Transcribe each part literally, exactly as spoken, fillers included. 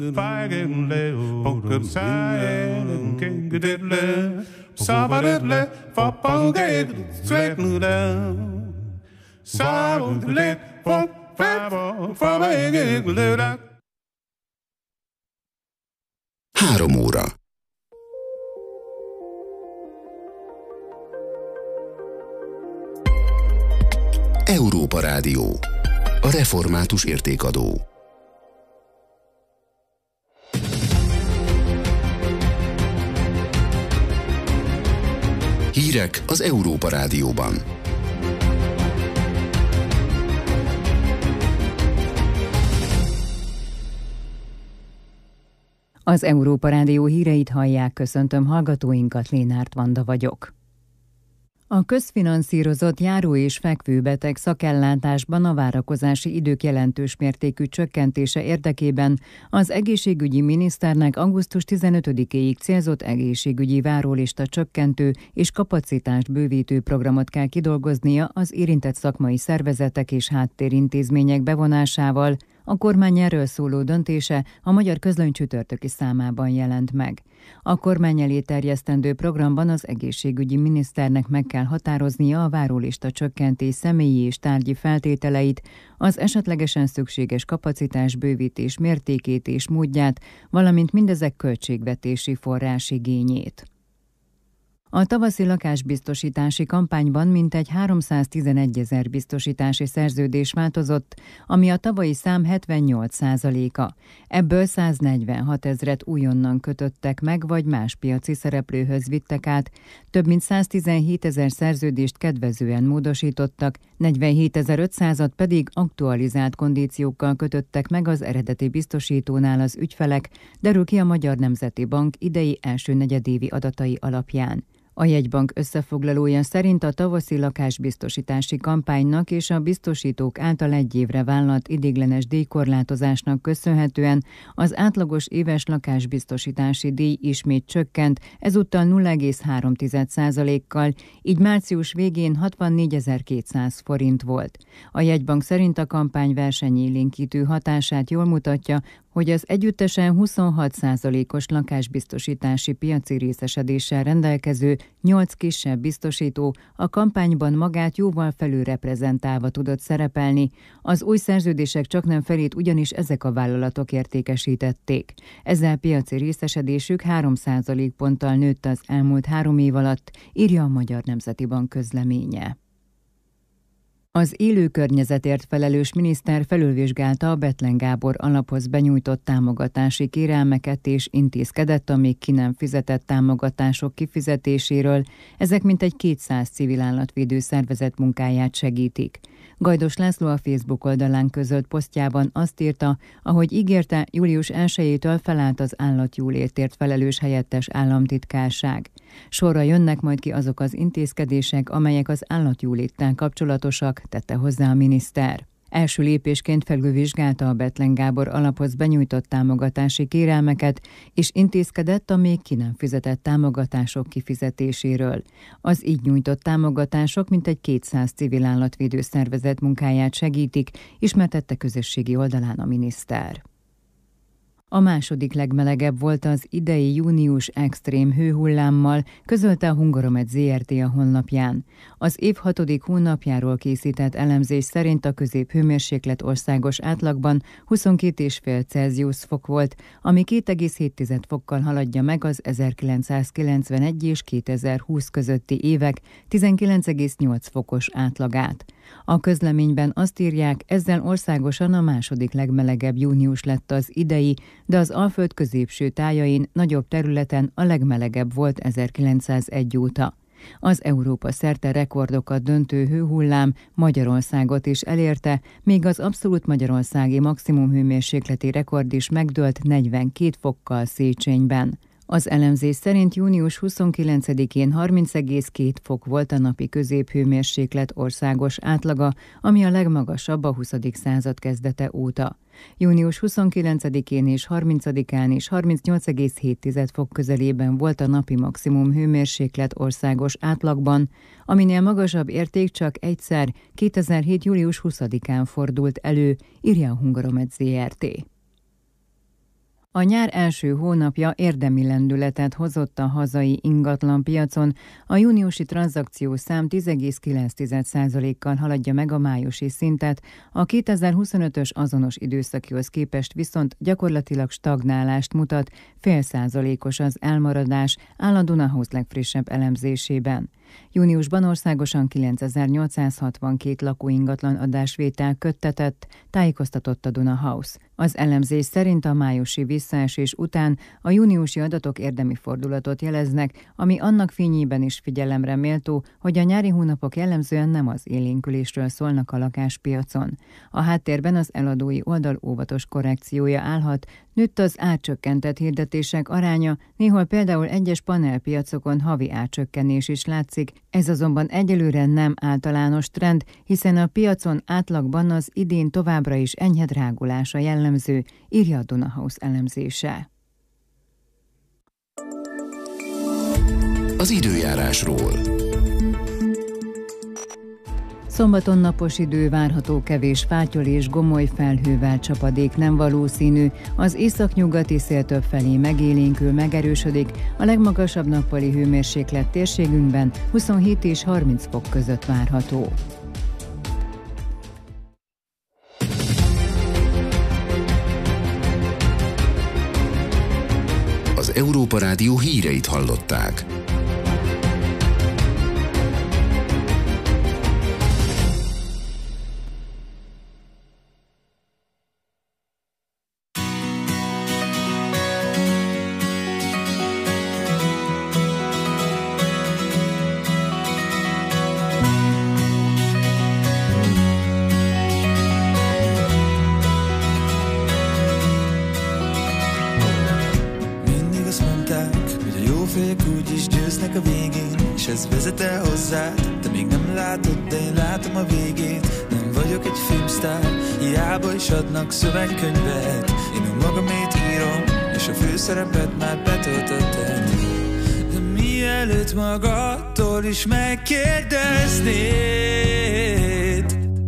fagele, ponker saen, kengedele, sabadele, fapangele, svetnule, sabadele, fap, fap, fapangele. Három óra. Európa Rádió. A református értékadó. Hírek az Európa Rádióban. Az Európa Rádió híreit hallják, köszöntöm hallgatóinkat, Lénárt Vanda vagyok. A közfinanszírozott járó- és fekvőbeteg szakellátásban a várakozási idők jelentős mértékű csökkentése érdekében az egészségügyi miniszternek augusztus tizenötödikéig célzott egészségügyi várólista csökkentő és kapacitást bővítő programot kell kidolgoznia az érintett szakmai szervezetek és háttérintézmények bevonásával. A kormány erről szóló döntése a Magyar Közlöny csütörtöki számában jelent meg. A kormány elé terjesztendő programban az egészségügyi miniszternek meg kell határoznia a várólista csökkentés személyi és tárgyi feltételeit, az esetlegesen szükséges kapacitás bővítés mértékét és módját, valamint mindezek költségvetési forrásigényét. A tavaszi lakásbiztosítási kampányban mintegy háromszáztizenegyezer biztosítási szerződés változott, ami a tavalyi szám hetvennyolc százaléka. Ebből száznegyvenhatezret újonnan kötöttek meg, vagy más piaci szereplőhöz vittek át, több mint száztizenhétezer szerződést kedvezően módosítottak, negyvenhétezer-ötszázat pedig aktualizált kondíciókkal kötöttek meg az eredeti biztosítónál az ügyfelek, derül ki a Magyar Nemzeti Bank idei első negyedévi adatai alapján. A jegybank összefoglalója szerint a tavaszi lakásbiztosítási kampánynak és a biztosítók által egy évre vállalt ideiglenes díjkorlátozásnak köszönhetően az átlagos éves lakásbiztosítási díj ismét csökkent, ezúttal nulla egész három százalékkal, így március végén hatvannégyezer-kétszáz forint volt. A jegybank szerint a kampány versenyélénkítő hatását jól mutatja, hogy az együttesen huszonhat százalékos lakásbiztosítási piaci részesedéssel rendelkező nyolc kisebb biztosító a kampányban magát jóval felülreprezentálva tudott szerepelni, az új szerződések csaknem felét ugyanis ezek a vállalatok értékesítették. Ezzel piaci részesedésük három százalékponttal nőtt az elmúlt három év alatt, írja a Magyar Nemzeti Bank közleménye. Az élő környezetért felelős miniszter felülvizsgálta a Bethlen Gábor alaphoz benyújtott támogatási kérelmeket és intézkedett a még ki nem fizetett támogatások kifizetéséről, ezek mintegy kétszáz civil állatvédő szervezet munkáját segítik. Gajdos László a Facebook oldalán közölt posztjában azt írta, ahogy ígérte, július elsejétől felállt az állatjólétért felelős helyettes államtitkárság. Sorra jönnek majd ki azok az intézkedések, amelyek az állatjóléttel kapcsolatosak, tette hozzá a miniszter. Első lépésként felülvizsgálta a Bethlen Gábor alaphoz benyújtott támogatási kérelmeket, és intézkedett a még ki nem fizetett támogatások kifizetéséről. Az így nyújtott támogatások mintegy kétszáz civil állatvédő szervezet munkáját segítik, ismertette közösségi oldalán a miniszter. A második legmelegebb volt az idei június extrém hőhullámmal, közölte a Hungaromed zé er té a honlapján. Az év hatodik hónapjáról készített elemzés szerint a középhőmérséklet országos átlagban huszonkét egész öt Celsius fok volt, ami két egész hét fokkal haladja meg az ezerkilencszázkilencvenegy és kétezer-húsz közötti évek tizenkilenc egész nyolc fokos átlagát. A közleményben azt írják, ezzel országosan a második legmelegebb június lett az idei, de az Alföld középső tájain nagyobb területen a legmelegebb volt ezerkilencszázegy óta. Az Európa szerte rekordokat döntő hőhullám Magyarországot is elérte, még az abszolút magyarországi maximum hőmérsékleti rekord is megdőlt negyvenkét fokkal Széchenyben. Az elemzés szerint június huszonkilencedikén harminc egész két fok volt a napi középhőmérséklet országos átlaga, ami a legmagasabb a huszadik század kezdete óta. június huszonkilencedikén és harmincadikán is harmincnyolc egész hét fok közelében volt a napi maximum hőmérséklet országos átlagban, aminél magasabb érték csak egyszer kétezer-hét július huszadikán fordult elő, írja a Hungaromed zé er té. A nyár első hónapja érdemi lendületet hozott a hazai ingatlanpiacon, a júniusi tranzakciószám tíz egész kilenc százalékkal haladja meg a májusi szintet, a kétezer-huszonötös azonos időszakihoz képest viszont gyakorlatilag stagnálást mutat, fél százalékos az elmaradás, áll a Dunahouse legfrissebb elemzésében. Júniusban országosan kilencezer-nyolcszázhatvankét lakóingatlan adásvétel köttetett, tájékoztatott a Dunahouse. Az elemzés szerint a májusi visszaesés után a júniusi adatok érdemi fordulatot jeleznek, ami annak fényében is figyelemre méltó, hogy a nyári hónapok jellemzően nem az élénkülésről szólnak a lakáspiacon. A háttérben az eladói oldal óvatos korrekciója állhat, nőtt az árcsökkentett hirdetések aránya, néhol például egyes panelpiacokon havi árcsökkenés is látszik, ez azonban egyelőre nem általános trend, hiszen a piacon átlagban az idén továbbra is enyhe drágulása jellemző, írja a Dunahouse elemzése. Az időjárásról. Szombaton napos idő várható, kevés fátyol és gomoly felhővel, csapadék nem valószínű, az északnyugati szél többfelé megélénkül, megerősödik, a legmagasabb nappali hőmérséklet térségünkben huszonhét és harminc fok között várható. Az Európa Rádió híreit hallották. Vezet el hozzád, te még nem látod, de én látom a végét. Nem vagyok egy filmsztár, hiába is adnak szövegkönyvet. Én önmagamét írom, és a főszerepet már betöltötted. De mielőtt magadtól is megkérdeznéd,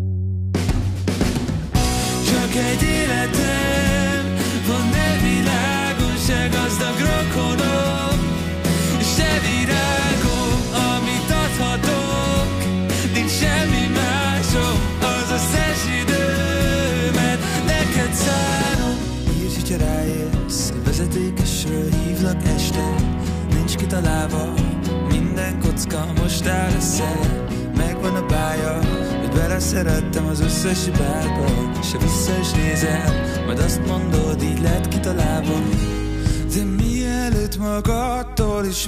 csak egy életem van, ne világon, se gazdag rokonom, se virágom, amit adhatok. Nincs semmi másom, az összes időmet neked szánom. Írj, hogyha ráérsz, vezetékesről hívlak este. Nincs kitalálva, minden kocka most áll össze. Megvan a bája, hogy beleszerettem az összes hibába. Se vissza is nézem, majd azt mondod, így lett kitalálva. De mielőtt magadtól is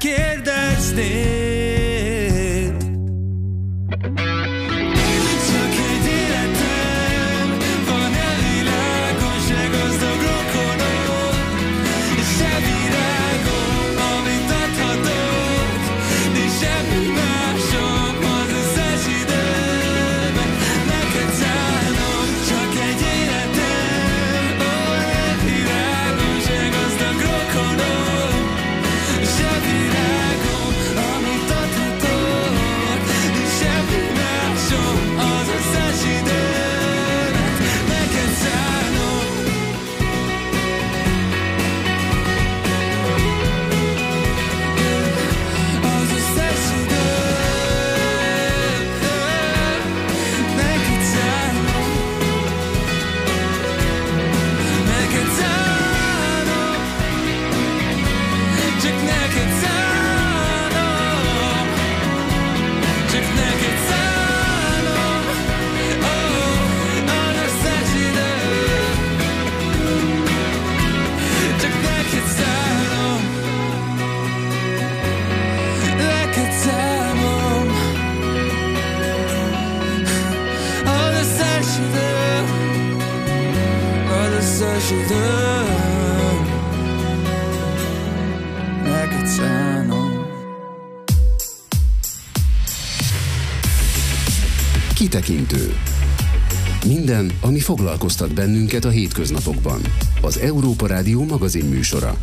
megkérdeznéd, csak egy életem van, a világon, se gazdag rokonom, se virágom, amit adhatok. Nincs semmi másom, az összes időben neked szánom. Csak egy életem, ó, nem virágon, se gazdag rokonom, se virágom, amit adhatok. Nincs semmi másom, az összes időmet neked szánom. Az összes időmet neked szánom. Neked szánom. Csak neked szánom. Csak neked szánom. Oh, az összes időm. Csak neked szánom. Neked szánom. Az összes időm. Az összes időm. Neked szánom. Kitekintő. Minden, ami foglalkoztat bennünket a hétköznapokban. Az Európa Rádió magazin műsora.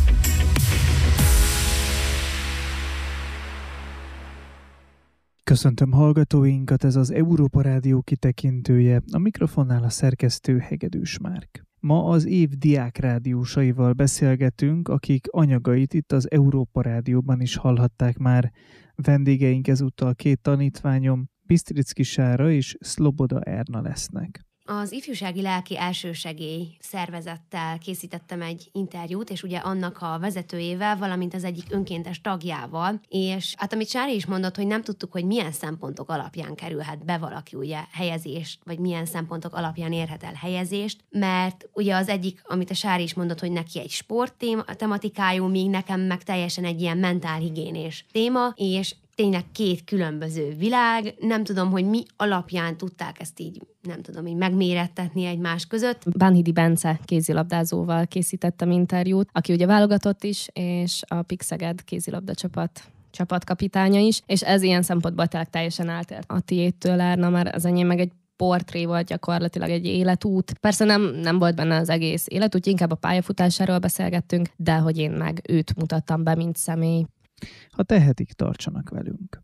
Köszöntöm hallgatóinkat, ez az Európa Rádió kitekintője, a mikrofonnál a szerkesztő Hegedűs Márk. Ma az év diákrádiósaival beszélgetünk, akik anyagait itt az Európa Rádióban is hallhatták már. Vendégeink ezúttal két tanítványom, Bistricki Sára és Szloboda Erna lesznek. Az Ifjúsági Lelki Elsősegély szervezettel készítettem egy interjút, és ugye annak a vezetőjével, valamint az egyik önkéntes tagjával, és hát amit Sári is mondott, hogy nem tudtuk, hogy milyen szempontok alapján kerülhet be valaki ugye helyezést, vagy milyen szempontok alapján érhet el helyezést, mert ugye az egyik, amit a Sári is mondott, hogy neki egy sport téma, tematikájú, míg nekem meg teljesen egy ilyen mentálhigiénés téma, és tényleg két különböző világ, nem tudom, hogy mi alapján tudták ezt így, nem tudom, így megmérettetni egymás között. Bánhidi Bence kézilabdázóval készítettem interjút, aki ugye válogatott is, és a Pixeged kézilabda csapat csapatkapitánya is, és ez ilyen szempontból tényleg teljesen eltért a tiédtől, Erna, mert az enyém meg egy portré volt, gyakorlatilag egy életút. Persze nem, nem volt benne az egész életút, inkább a pályafutásáról beszélgettünk, de hogy én meg őt mutattam be, mint személy. Ha tehetik, tartsanak velünk.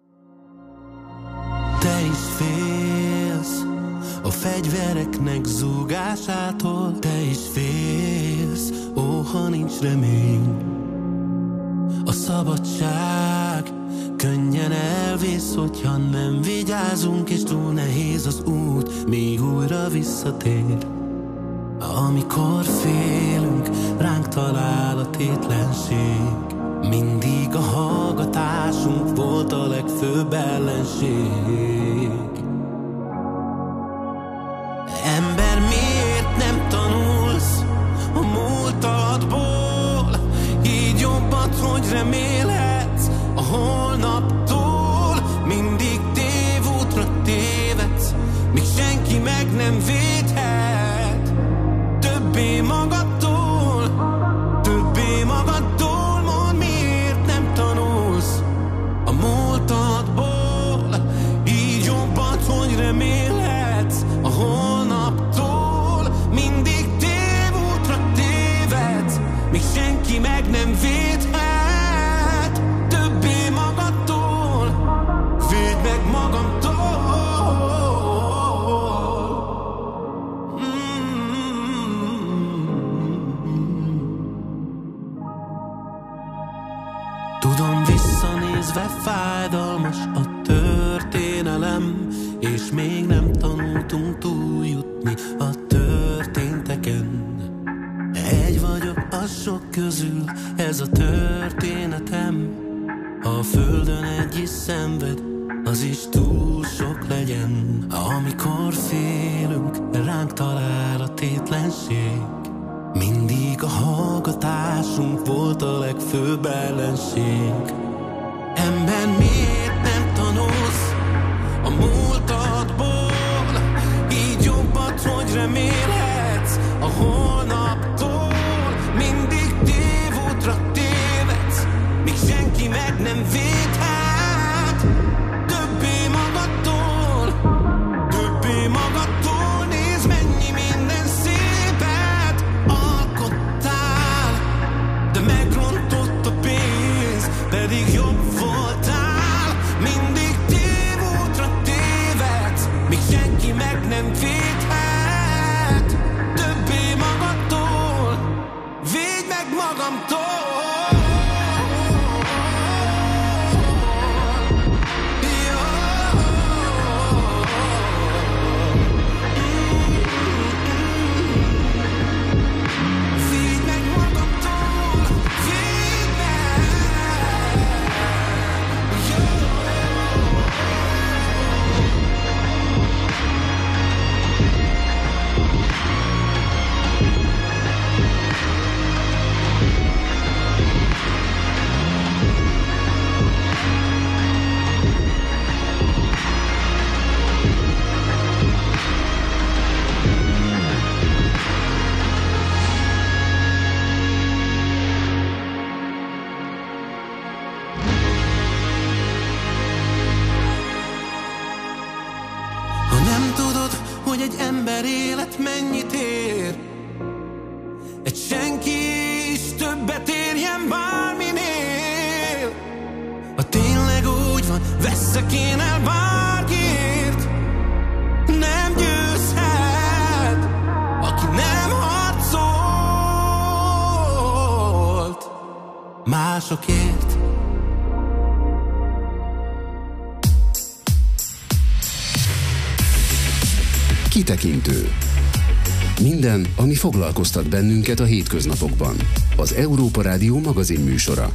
Te is félsz a fegyvereknek zúgásától, te is félsz, ó, ha nincs remény. A szabadság könnyen elvész, hogyha nem vigyázunk, és túl nehéz az út, még újra visszatér. Amikor félünk, ránk talál a tétlenség. Mindig a hallgatásunk volt a legfőbb ellenség. Ember, miért nem tanulsz a múltadból? Így jobbat, hogy remélhetsz a holnaptól. Mindig tévútra tévedsz, míg senki meg nem védhet. Többé magadtól, többé magadtól. Így jobbat, hogy remélhetsz a holnaptól. Mindig tévútra tévedsz, míg senki meg nem védhet. Többé magadtól, védd meg magamtól. Tudom, visszanézve fájdalmas a történelem, és még nem tanultunk túljutni a történteken. Egy vagyok a sok közül, ez a történetem. Ha a földön egy is szenved, az is túl sok legyen. Amikor félünk, ránk talál a tétlenség. Mindig a hallgatásunk volt a legfőbb ellenség. Ember, miért nem tanulsz a múltadból? Így jobbat, hogy remélhetsz a holnaptól. Mindig tévútra tévedsz, míg senki meg nem védhet. Többé magadtól, többé magadtól. Nézd, mennyi minden szépet alkottál, de megrontott a pénz, pedig jobb voltál. Mindig tévútra tévedsz, míg senki meg nem védhet. Többé magadtól, védj meg magamtól. Hogy egy ember élet mennyit ér, egy senki is többet érjen bárminél. Ha tényleg úgy van, veszek én el bárkiért, nem győzhet, aki nem hall. másokért. Kitekintő. Minden, ami foglalkoztat bennünket a hétköznapokban. Az Európa Rádió magazin műsora.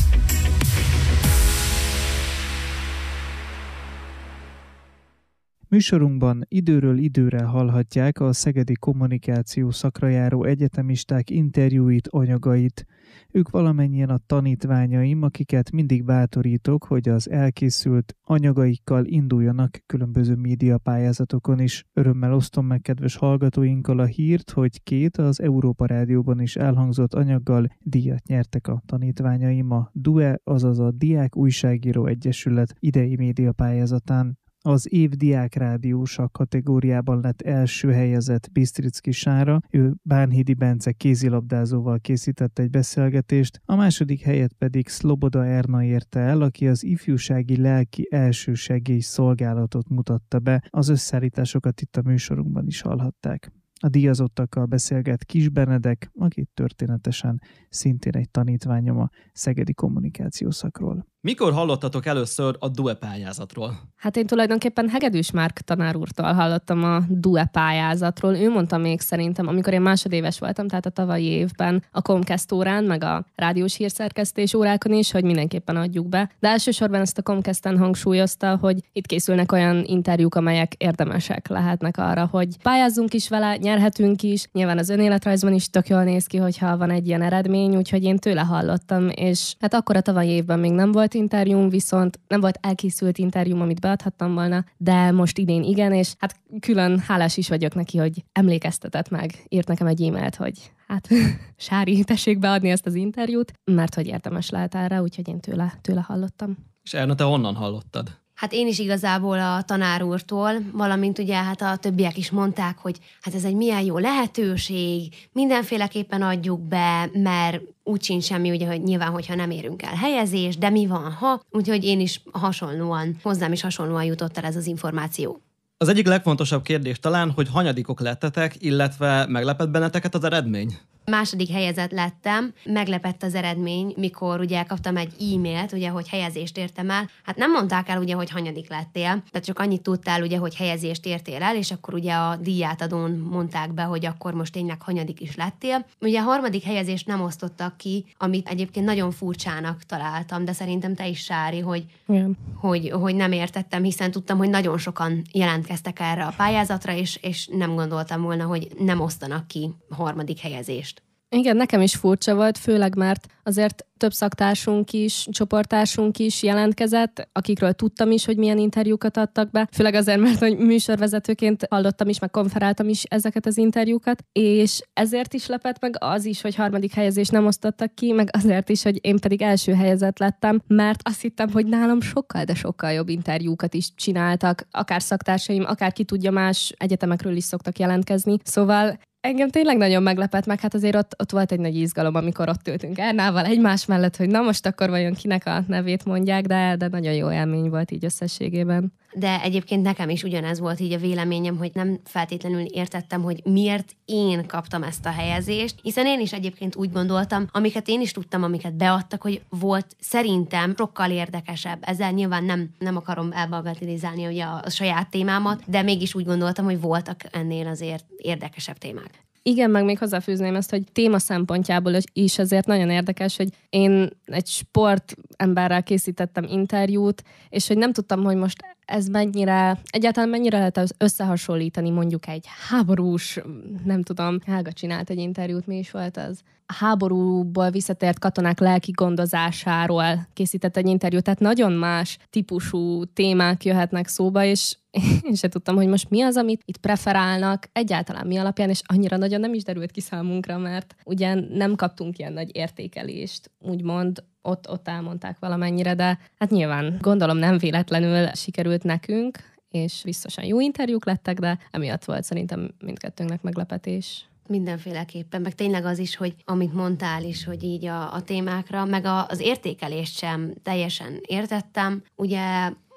Műsorunkban időről időre hallhatják a szegedi kommunikáció szakra járó egyetemisták interjúit, anyagait. Ők valamennyien a tanítványaim, akiket mindig bátorítok, hogy az elkészült anyagaikkal induljanak különböző médiapályázatokon is. Örömmel osztom meg kedves hallgatóinkkal a hírt, hogy két az Európa Rádióban is elhangzott anyaggal díjat nyertek a tanítványaim a dé u e, azaz a Diák Újságíró Egyesület idei médiapályázatán. Az év diák rádiósa kategóriában lett első helyezett Bistricki Sára, ő Bánhidi Bence kézilabdázóval készített egy beszélgetést, a második helyet pedig Szloboda Erna érte el, aki az ifjúsági lelki elsősegély szolgálatot mutatta be. Az összeállításokat itt a műsorunkban is hallhatták. A díjazottakkal beszélget Kis Benedek, aki történetesen szintén egy tanítványom a szegedi kommunikáció szakról. Mikor hallottatok először a dé u e pályázatról? Hát én tulajdonképpen Hegedűs Márk tanár úrtól hallottam a dé u e pályázatról. Ő mondta még szerintem, amikor én másodéves voltam, tehát a tavalyi évben a Comcast órán, meg a rádiós hírszerkesztés órákon is, hogy mindenképpen adjuk be. De elsősorban ezt a Comcasten hangsúlyozta, hogy itt készülnek olyan interjúk, amelyek érdemesek lehetnek arra, hogy pályázzunk is vele, nyerhetünk is. Nyilván az önéletrajzban is tök jól néz ki, hogyha van egy ilyen eredmény, úgyhogy én tőle hallottam, és hát akkor a tavalyi évben még nem volt interjúm, viszont nem volt elkészült interjúm, amit beadhattam volna, de most idén igen, és hát külön hálás is vagyok neki, hogy emlékeztetett meg, írt nekem egy e-mailt, hogy hát Sári, tessék beadni ezt az interjút, mert hogy érdemes lehet erre, úgyhogy én tőle, tőle hallottam. És Erna, te honnan hallottad? Hát én is igazából a tanár úrtól, valamint ugye hát a többiek is mondták, hogy hát ez egy milyen jó lehetőség, mindenféleképpen adjuk be, mert úgy sincs semmi, ugye, hogy nyilván, hogyha nem érünk el helyezést, de mi van, ha? Úgyhogy én is hasonlóan, hozzám is hasonlóan jutott el ez az információ. Az egyik legfontosabb kérdés talán, hogy hanyadikok lettetek, illetve meglepett benneteket az eredmény? Második helyezett lettem, meglepett az eredmény, mikor ugye kaptam egy e-mailt, ugye, hogy helyezést értem el. Hát nem mondták el ugye, hogy hanyadik lettél, tehát csak annyit tudtál ugye, hogy helyezést értél el, és akkor ugye a díjátadón mondták be, hogy akkor most tényleg hanyadik is lettél. Ugye a harmadik helyezést nem osztottak ki, amit egyébként nagyon furcsának találtam, de szerintem te is, Sári, hogy, hogy, hogy nem értettem, hiszen tudtam, hogy nagyon sokan jelentkeztek erre a pályázatra, és, és nem gondoltam volna, hogy nem osztanak ki harmadik helyezést. Igen, nekem is furcsa volt, főleg mert azért több szaktársunk is, csoporttársunk is jelentkezett, akikről tudtam is, hogy milyen interjúkat adtak be. Főleg azért, mert hogy műsorvezetőként hallottam is, meg konferáltam is ezeket az interjúkat, és ezért is lepett meg az is, hogy harmadik helyezést nem osztottak ki, meg azért is, hogy én pedig első helyezett lettem, mert azt hittem, hogy nálam sokkal, de sokkal jobb interjúkat is csináltak, akár szaktársaim, akár ki tudja, más egyetemekről is szoktak jelentkezni. Szóval engem tényleg nagyon meglepett, meg hát azért ott, ott volt egy nagy izgalom, amikor ott ültünk Ernával egymás mellett, hogy na most akkor vajon kinek a nevét mondják, de, de nagyon jó élmény volt így összességében. De egyébként nekem is ugyanez volt így a véleményem, hogy nem feltétlenül értettem, hogy miért én kaptam ezt a helyezést, hiszen én is egyébként úgy gondoltam, amiket én is tudtam, amiket beadtak, hogy volt szerintem sokkal érdekesebb. Ezzel nyilván nem, nem akarom elbagatelizálni ugye a, a saját témámat, de mégis úgy gondoltam, hogy voltak ennél azért érdekesebb témák. Igen, meg még hozzáfűzném ezt, hogy téma szempontjából is azért nagyon érdekes, hogy én egy sportemberrel készítettem interjút, és hogy nem tudtam, hogy most ez mennyire, egyáltalán mennyire lehet összehasonlítani mondjuk egy háborús, nem tudom, Hága csinált egy interjút, mi is volt az? A háborúból visszatért katonák lelki gondozásáról készített egy interjút, tehát nagyon más típusú témák jöhetnek szóba, és én sem tudtam, hogy most mi az, amit itt preferálnak, egyáltalán mi alapján, és annyira nagyon nem is derült ki számunkra, mert ugye nem kaptunk ilyen nagy értékelést, úgymond ott, ott elmondták valamennyire, de hát nyilván gondolom nem véletlenül sikerült nekünk, és biztosan jó interjúk lettek, de emiatt volt szerintem mindkettőnknek meglepetés. Mindenféleképpen, meg tényleg az is, hogy amit mondtál is, hogy így a, a témákra, meg a, az értékelést sem teljesen értettem. Ugye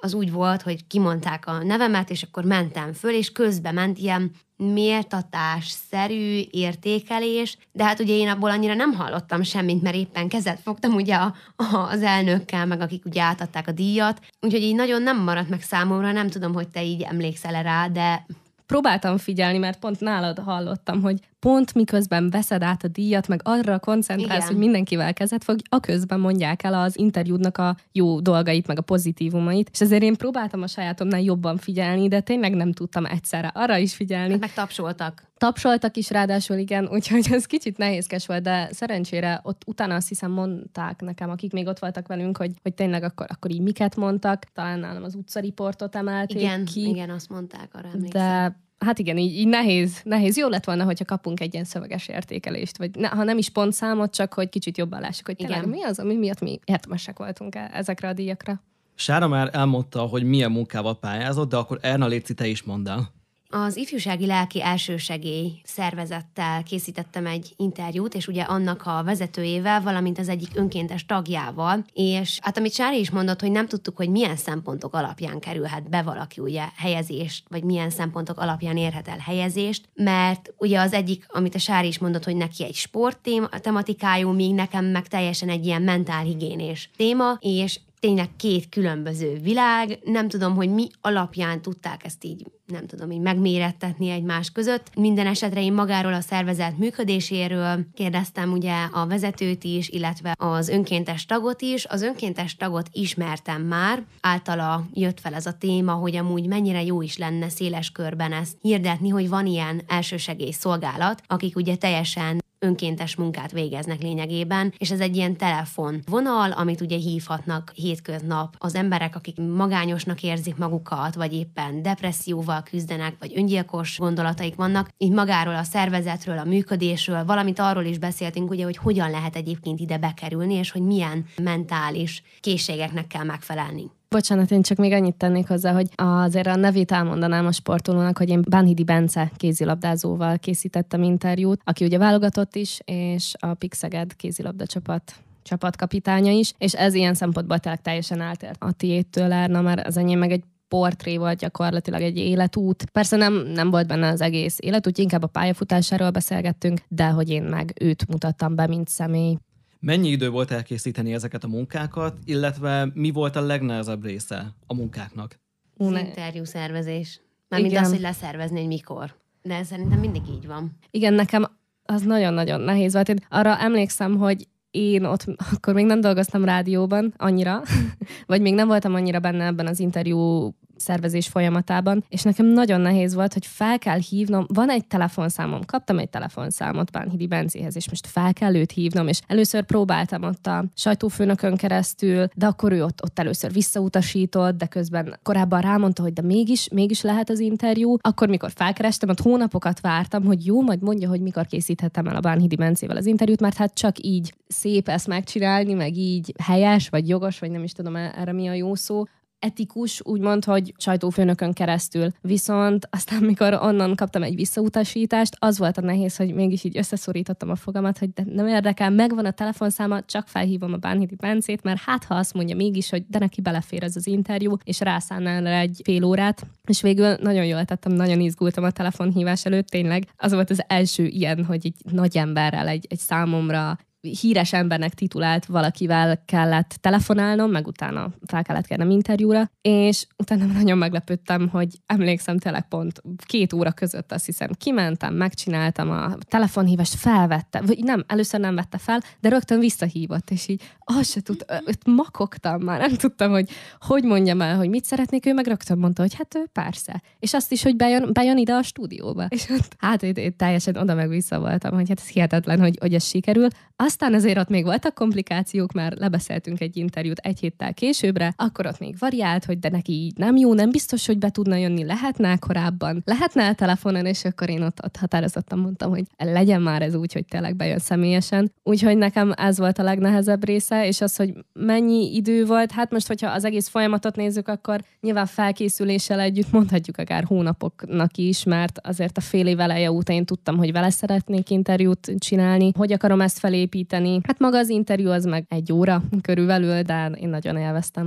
az úgy volt, hogy kimondták a nevemet, és akkor mentem föl, és közben ment ilyen méltatásszerű értékelés, de hát ugye én abból annyira nem hallottam semmit, mert éppen kezet fogtam ugye a, a, az elnökkel, meg akik ugye átadták a díjat, úgyhogy így nagyon nem maradt meg számomra, nem tudom, hogy te így emlékszel rá, de... Próbáltam figyelni, mert pont nálad hallottam, hogy pont miközben veszed át a díjat, meg arra koncentrálsz, Igen. hogy mindenkivel kezet fog, aközben mondják el az interjúdnak a jó dolgait, meg a pozitívumait, és ezért én próbáltam a sajátomnál jobban figyelni, de tényleg nem tudtam egyszerre arra is figyelni. Hát meg tapsoltak. Tapsoltak is ráadásul, igen, úgyhogy ez kicsit nehézkes volt, de szerencsére ott utána azt hiszem mondták nekem, akik még ott voltak velünk, hogy, hogy tényleg akkor, akkor így miket mondtak, talán nálam az utcariportot emelték igen, ki. Igen, azt mondták, arra emlékszem. De hát igen, így, így nehéz, nehéz. Jó lett volna, hogyha kapunk egy ilyen szöveges értékelést, vagy ne, ha nem is pontszámot, csak hogy kicsit jobban lássuk, hogy tényleg mi az, ami miatt mi értemesek voltunk ezekre a díjakra. Sára már elmondta, hogy milyen munkával pályázott, de akkor Erna, létszik, te is mondd el. Az Ifjúsági Lelki Elsősegély szervezettel készítettem egy interjút, és ugye annak a vezetőjével, valamint az egyik önkéntes tagjával, és hát amit Sári is mondott, hogy nem tudtuk, hogy milyen szempontok alapján kerülhet be valaki ugye helyezést, vagy milyen szempontok alapján érhet el helyezést, mert ugye az egyik, amit a Sári is mondott, hogy neki egy sport tematikájú, míg nekem meg teljesen egy ilyen mentálhigiénés téma, és tényleg két különböző világ, nem tudom, hogy mi alapján tudták ezt így, nem tudom, így megmérettetni egymás között. Minden esetre én magáról a szervezet működéséről kérdeztem ugye a vezetőt is, illetve az önkéntes tagot is. Az önkéntes tagot ismertem már, általa jött fel ez a téma, hogy amúgy mennyire jó is lenne széles körben ezt hirdetni, hogy van ilyen elsősegély szolgálat, akik ugye teljesen önkéntes munkát végeznek lényegében, és ez egy ilyen telefonvonal, amit ugye hívhatnak hétköznap az emberek, akik magányosnak érzik magukat, vagy éppen depresszióval küzdenek, vagy öngyilkos gondolataik vannak. Így magáról a szervezetről, a működésről, valamint arról is beszéltünk, ugye, hogy hogyan lehet egyébként ide bekerülni, és hogy milyen mentális készségeknek kell megfelelni. Bocsánat, én csak még annyit tennék hozzá, hogy azért a nevét elmondanám a sportolónak, hogy én Bánhidi Bence kézilabdázóval készítettem interjút, aki ugye válogatott is, és a Pixeged kézilabda csapat csapatkapitánya is, és ez ilyen szempontból tényleg teljesen eltért a tiédtől, Erna, mert az enyém meg egy portré volt, gyakorlatilag egy életút. Persze nem, nem volt benne az egész életút, inkább a pályafutásáról beszélgettünk, de hogy én meg őt mutattam be, mint személy. Mennyi idő volt elkészíteni ezeket a munkákat, illetve mi volt a legnehezebb része a munkáknak? Az interjú szervezés. Mármint az, hogy leszervezni, hogy mikor. De szerintem mindig így van. Igen, nekem az nagyon-nagyon nehéz volt. Én arra emlékszem, hogy én ott akkor még nem dolgoztam rádióban annyira, vagy még nem voltam annyira benne ebben az interjú szervezés folyamatában, és nekem nagyon nehéz volt, hogy fel kell hívnom, van egy telefonszámom, kaptam egy telefonszámot Bánhidi Bencéhez, és most fel kell őt hívnom, és először próbáltam ott a sajtófőnökön keresztül, de akkor ő ott, ott először visszautasított, de közben korábban rámondta, hogy de mégis, mégis lehet az interjú. Akkor, mikor felkerestem, ott hónapokat vártam, hogy jó, majd mondja, hogy mikor készíthettem el a Bánhidi Bencével az interjút, mert hát csak így szép ezt megcsinálni, meg így helyes, vagy jogos, vagy nem is tudom erre mi a jó szó, etikus, úgymond, hogy sajtófőnökön keresztül. Viszont aztán, mikor onnan kaptam egy visszautasítást, az volt a nehéz, hogy mégis így összeszorítottam a fogamat, hogy de nem érdekel, megvan a telefonszáma, csak felhívom a Bánhidi Bencét, mert hát ha azt mondja mégis, hogy de neki belefér ez az interjú, és rászánnál rá egy fél órát, és végül nagyon jól tettem, nagyon izgultam a telefonhívás előtt, tényleg. Az volt az első ilyen, hogy egy nagy emberrel, egy, egy számomra híres embernek titulált valakivel kellett telefonálnom, meg utána fel kellett kérnem interjúra, és utána nagyon meglepődtem, hogy emlékszem tényleg pont két óra között, azt hiszem, kimentem, megcsináltam a telefonhívást, felvette, vagy nem, először nem vette fel, de rögtön visszahívott, és így azt se tud, öt makogtam már, nem tudtam, hogy hogy mondjam el, hogy mit szeretnék, ő meg rögtön mondta, hogy hát ő persze. És azt is, hogy bejön, bejön ide a stúdióba. És ott, hát én, én teljesen oda meg vissza voltam, hogy hát ez hihetetlen, hogy, hogy ez sikerül. Aztán azért ott még voltak komplikációk, már lebeszéltünk egy interjút egy héttel későbbre, akkor ott még variált, hogy de neki így nem jó, nem biztos, hogy be tudna jönni, lehetne korábban, lehetne a telefonon, és akkor én ott, ott határozottan mondtam, hogy legyen már ez úgy, hogy tényleg bejön személyesen. Úgyhogy nekem ez volt a legnehezebb része, és az, hogy mennyi idő volt, hát most, hogyha az egész folyamatot nézzük, akkor nyilván felkészüléssel együtt mondhatjuk akár hónapoknak is, mert azért a fél év eleje után én tudtam, hogy vele szeretnék interjút csinálni, hogy akarom ezt felépíteni. Hát maga az interjú az meg egy óra körülbelül, de én nagyon élveztem.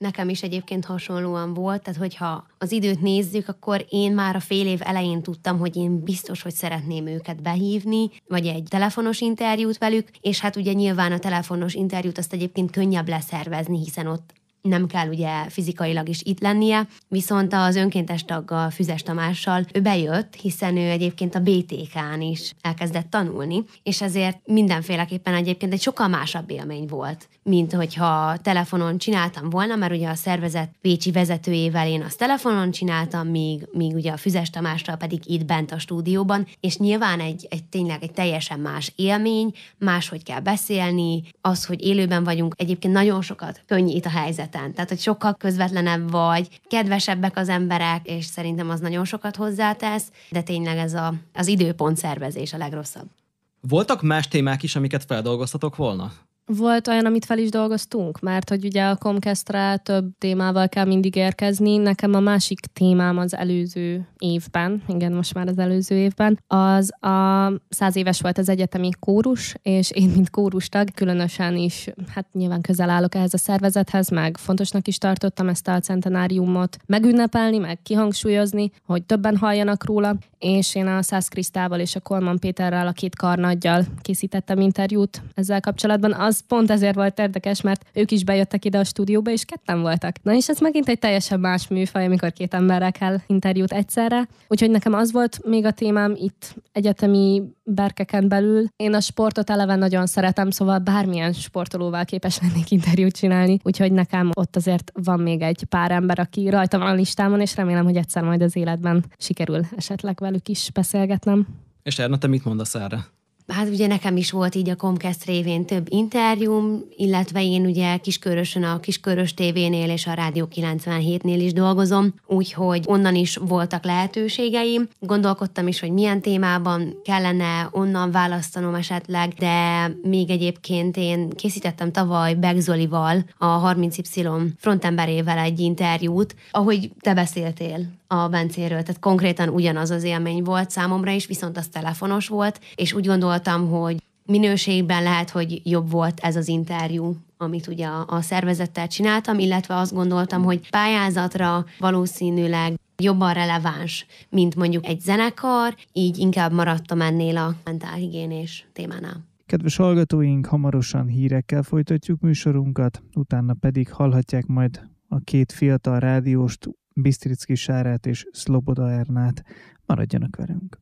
Nekem is egyébként hasonlóan volt, tehát hogyha az időt nézzük, akkor én már a fél év elején tudtam, hogy én biztos, hogy szeretném őket behívni, vagy egy telefonos interjút velük, és hát ugye nyilván a telefonos interjút azt egyébként könnyebb leszervezni, hiszen ott nem kell ugye fizikailag is itt lennie, viszont az önkéntes taggal, Füzes Tamással ő bejött, hiszen ő egyébként a bé té kán is elkezdett tanulni, és ezért mindenféleképpen egyébként egy sokkal másabb élmény volt, mint hogyha telefonon csináltam volna, mert ugye a szervezet pécsi vezetőjével én azt telefonon csináltam, míg, míg ugye a Füzes Tamással pedig itt bent a stúdióban, és nyilván egy, egy tényleg egy teljesen más élmény, máshogy kell beszélni, az, hogy élőben vagyunk, egyébként nagyon sokat könnyít a helyzet. Tehát, hogy sokkal közvetlenebb vagy, kedvesebbek az emberek, és szerintem az nagyon sokat hozzátesz, de tényleg ez a, az időpont szervezés a legrosszabb. Voltak más témák is, amiket feldolgoztatok volna? Volt olyan, amit fel is dolgoztunk, mert hogy ugye a Comcastre több témával kell mindig érkezni. Nekem a másik témám az előző évben, igen, most már az előző évben, az a száz éves volt az egyetemi kórus, és én, mint kórustag, különösen is, hát nyilván közel állok ehhez a szervezethez, meg fontosnak is tartottam ezt a centenáriumot megünnepelni, meg kihangsúlyozni, hogy többen halljanak róla, és én a Szász Krisztával és a Kolman Péterrel, a két karnaggyal készítettem interjút ezzel kapcsolatban. Az pont ezért volt érdekes, mert ők is bejöttek ide a stúdióba, és ketten voltak. Na és ez megint egy teljesen más műfaj, amikor két emberrel kell interjút egyszerre. Úgyhogy nekem az volt még a témám itt egyetemi berkeken belül. Én a sportot eleve nagyon szeretem, szóval bármilyen sportolóval képes lennék interjút csinálni, úgyhogy nekem ott azért van még egy pár ember, aki rajta van a listámon, és remélem, hogy egyszer majd az életben sikerül esetleg velük is beszélgetnem. És Erna, te mit mondasz erre? Hát ugye nekem is volt így a Comcast révén több interjúm, illetve én ugye Kiskörösön a Kiskörös tévénél és a Rádió kilencvenhétnél is dolgozom, úgyhogy onnan is voltak lehetőségeim. Gondolkodtam is, hogy milyen témában kellene onnan választanom esetleg, de még egyébként én készítettem tavaly Beck Zolival, a harminc Y frontemberével egy interjút, ahogy te beszéltél a Bencéről, tehát konkrétan ugyanaz az élmény volt számomra is, viszont az telefonos volt, és úgy gondoltam, hogy minőségben lehet, hogy jobb volt ez az interjú, amit ugye a, a szervezettel csináltam, illetve azt gondoltam, hogy pályázatra valószínűleg jobban releváns, mint mondjuk egy zenekar, így inkább maradtam ennél a mentálhigiénés témánál. Kedves hallgatóink, hamarosan hírekkel folytatjuk műsorunkat, utána pedig hallhatják majd a két fiatal rádióst, Bisztricki Sárát és Szloboda Ernát. Maradjanak velünk!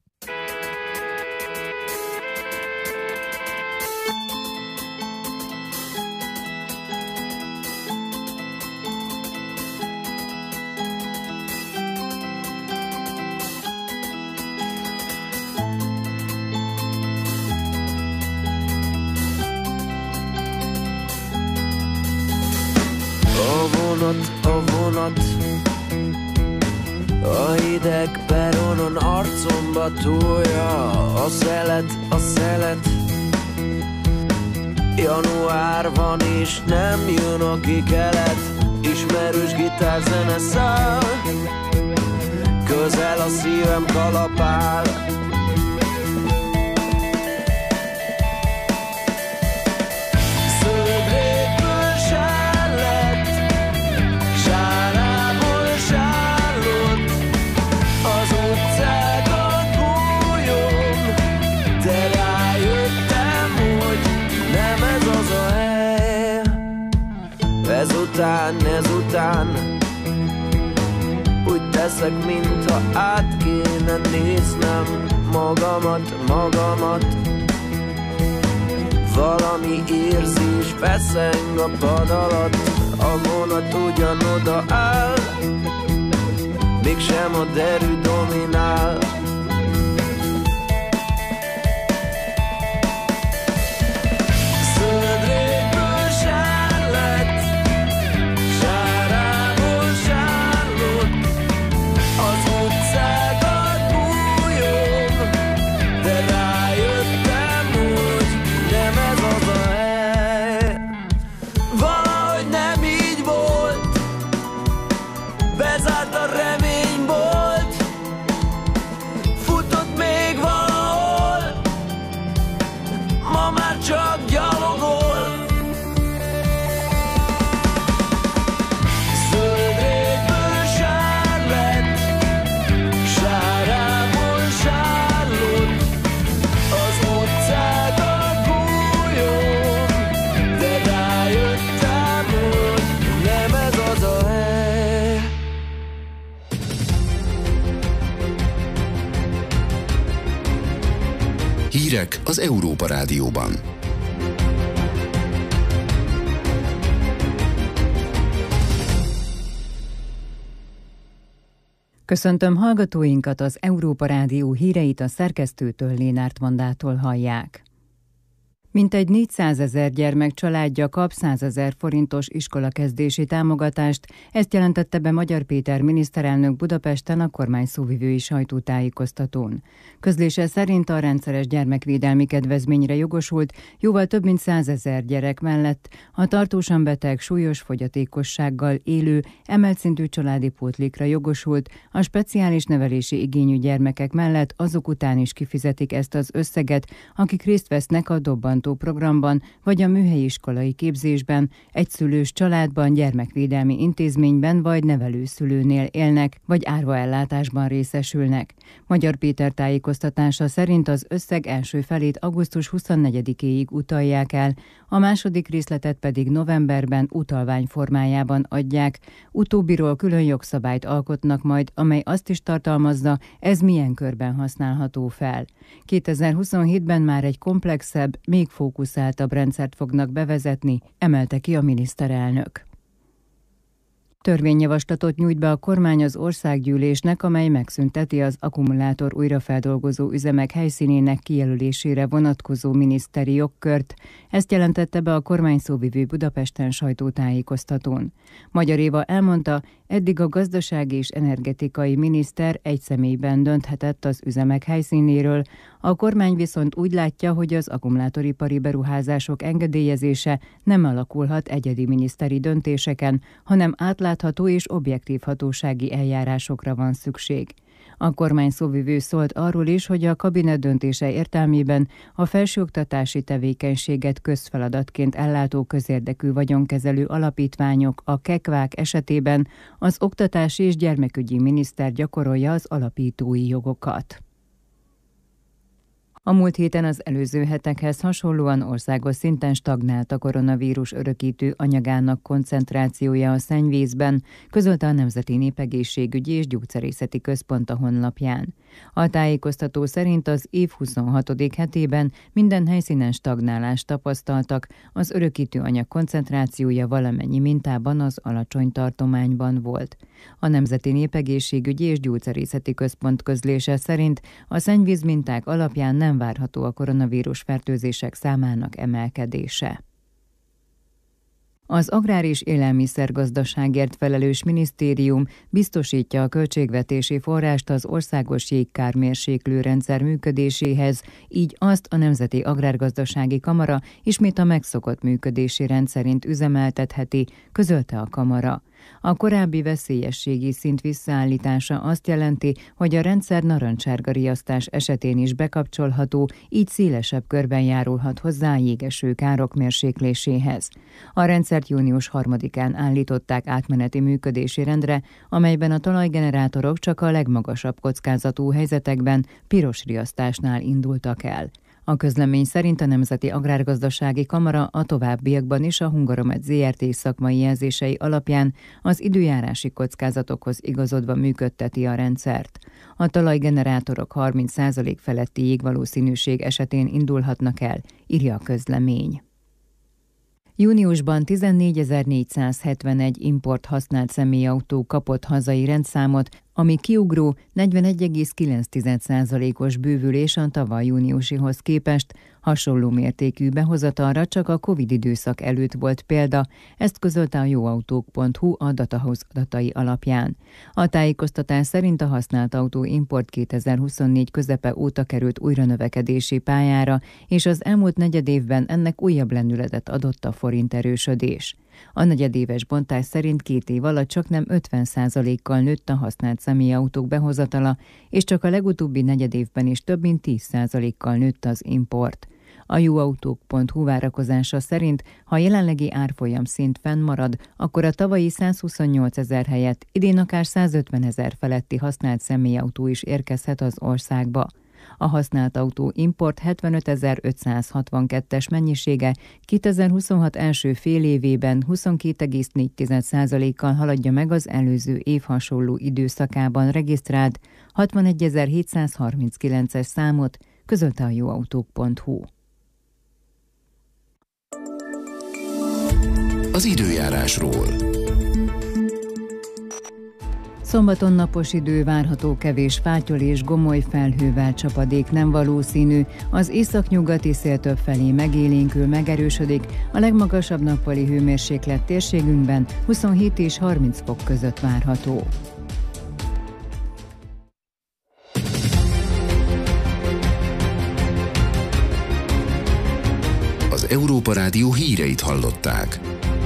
A vonat, a vonat, a hideg peronon arcomba túlja a szelet, a szelet. Január van és nem jön a kikelet, ismerős gitárzene száll, közel a szívem kalapál. Ezután, ezután úgy teszek, mintha át kéne néznem magamat, magamat. Valami érzés feszeng a pad alatt, a vonat ugyanoda áll, mégsem a derű dominál. Hírek az Európa Rádióban. Köszöntöm hallgatóinkat, az Európa Rádió híreit a szerkesztőtől, Lénárt Vandától hallják. Mintegy négyszázezer gyermek családja kap százezer forintos iskolakezdési támogatást, ezt jelentette be Magyar Péter miniszterelnök Budapesten a kormány szóvivői sajtótájékoztatón. Közlése szerint a rendszeres gyermekvédelmi kedvezményre jogosult jóval több mint százezer gyerek mellett a tartósan beteg, súlyos fogyatékossággal élő, emelt szintű családi pótlékra jogosult, a speciális nevelési igényű gyermekek mellett azok után is kifizetik ezt az összeget, akik részt vesznek a dobbantó programban vagy a műhelyi iskolai képzésben, egyszülős családban, gyermekvédelmi intézményben vagy nevelőszülőnél élnek, vagy árvaellátásban részesülnek. Magyar Péter tájékoztatása szerint az összeg első felét augusztus huszonnegyedikéig utalják el, a második részletet pedig novemberben utalvány formájában adják. Utóbbiról külön jogszabályt alkotnak majd, amely azt is tartalmazza, ez milyen körben használható fel. kétezer-huszonhétben már egy komplexebb, még fókuszáltabb rendszert fognak bevezetni, emelte ki a miniszterelnök. Törvényjavaslatot nyújt be a kormány az országgyűlésnek, amely megszünteti az akkumulátor újrafeldolgozó üzemek helyszínének kijelölésére vonatkozó miniszteri jogkört. Ezt jelentette be a kormány szóvivő Budapesten sajtótájékoztatón. Magyar Éva elmondta, eddig a gazdasági és energetikai miniszter egy személyben dönthetett az üzemek helyszínéről, a kormány viszont úgy látja, hogy az akkumulátoripari beruházások engedélyezése nem alakulhat egyedi miniszteri döntéseken, hanem átlátható és objektív hatósági eljárásokra van szükség. A kormány szóvivő szólt arról is, hogy a kabinet döntése értelmében a felsőoktatási tevékenységet közfeladatként ellátó közérdekű vagyonkezelő alapítványok, a kekvák esetében az oktatási és gyermekügyi miniszter gyakorolja az alapítói jogokat. A múlt héten az előző hetekhez hasonlóan országos szinten stagnált a koronavírus örökítő anyagának koncentrációja a szennyvízben, közölte a Nemzeti Népegészségügyi és Gyógyszerészeti Központ a honlapján. A tájékoztató szerint az év huszonhatodik hetében minden helyszínen stagnálást tapasztaltak, az örökítő anyag koncentrációja valamennyi mintában az alacsony tartományban volt. A Nemzeti Népegészségügyi és Gyógyszerészeti Központ közlése szerint a szennyvíz minták alapján nem várható a koronavírus fertőzések számának emelkedése. Az Agrár- és Élelmiszergazdaságért felelős minisztérium biztosítja a költségvetési forrást az országos jégkármérséklő rendszer működéséhez, így azt a Nemzeti Agrárgazdasági Kamara ismét a megszokott működési rendszerint üzemeltetheti, közölte a kamara. A korábbi veszélyességi szint visszaállítása azt jelenti, hogy a rendszer narancssárga riasztás esetén is bekapcsolható, így szélesebb körben járulhat hozzá a jégeső károk mérsékléséhez. A rendszert június harmadikán állították átmeneti működési rendre, amelyben a talajgenerátorok csak a legmagasabb kockázatú helyzetekben piros riasztásnál indultak el. A közlemény szerint a Nemzeti Agrárgazdasági Kamara a továbbiakban is a Hungaromet zé er té szakmai jelzései alapján az időjárási kockázatokhoz igazodva működteti a rendszert. A talajgenerátorok harminc százalék feletti jégvalószínűség esetén indulhatnak el, írja a közlemény. Júniusban tizennégyezer-négyszázhetvenegy import használt személyautó kapott hazai rendszámot, ami kiugró negyvenegy egész kilenc százalékos bővülés a tavaly júniusihoz képest, hasonló mértékű behozatalra csak a Covid időszak előtt volt példa, ezt közölte a jóautók pont hu a Datahouse adatai alapján. A tájékoztatás szerint a használt autó import kétezer-huszonnégy közepe óta került újranövekedési pályára, és az elmúlt negyedévben ennek újabb lendületet adott a forint erősödés. A negyedéves bontás szerint két év alatt csaknem ötven százalékkal nőtt a használt személyautók behozatala, és csak a legutóbbi negyedévben is több mint tíz százalékkal nőtt az import. A jóautók pont hu várakozása szerint, ha a jelenlegi árfolyam szint fennmarad, akkor a tavalyi százhuszonnyolc ezer helyett idén akár százötven ezer feletti használt személyautó is érkezhet az országba. A használt autó import hetvenötezer-ötszázhatvankettes mennyisége kétezer-huszonhat első fél évében huszonkét egész négy százalékkal haladja meg az előző év hasonló időszakában regisztrált hatvanegyezer-hétszázharminckilences számot, közölte a jóautók pont hu. Az időjárásról. Szombaton napos idő várható, kevés fátyol és gomoly felhővel, csapadék nem valószínű, az északnyugati szél többfelé megélénkül, megerősödik, a legmagasabb nappali hőmérséklet térségünkben huszonhét és harminc fok között várható. Az Európa Rádió híreit hallották.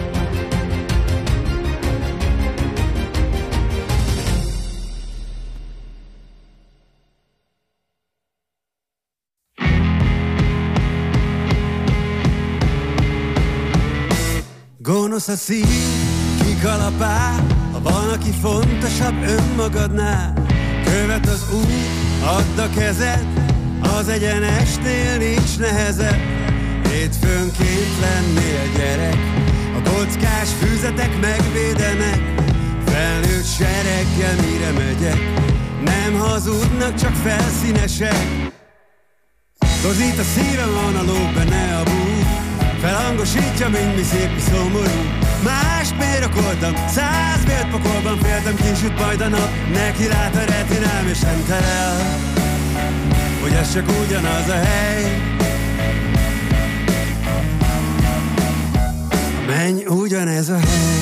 Gonosz a szív, kikalapál, ha van, aki fontosabb önmagadnál. Követ az út, add a kezed, az egyenesnél nincs nehezebb. Hétfőnként lennél gyerek, a kockás fűzetek megvédenek. Felnőtt sereggel mire megyek, nem hazudnak, csak felszínesek. Torzít a szívem, van a lóg benne a búr, felhangosítja, mint mi szép, mi szomorú. Más mérakoltam, száz vért pokolban féltem, kisüt majd a nap, neki lát a retinám és nem terel, hogy ez csak ugyanaz a hely. A menny ugyanez a hely.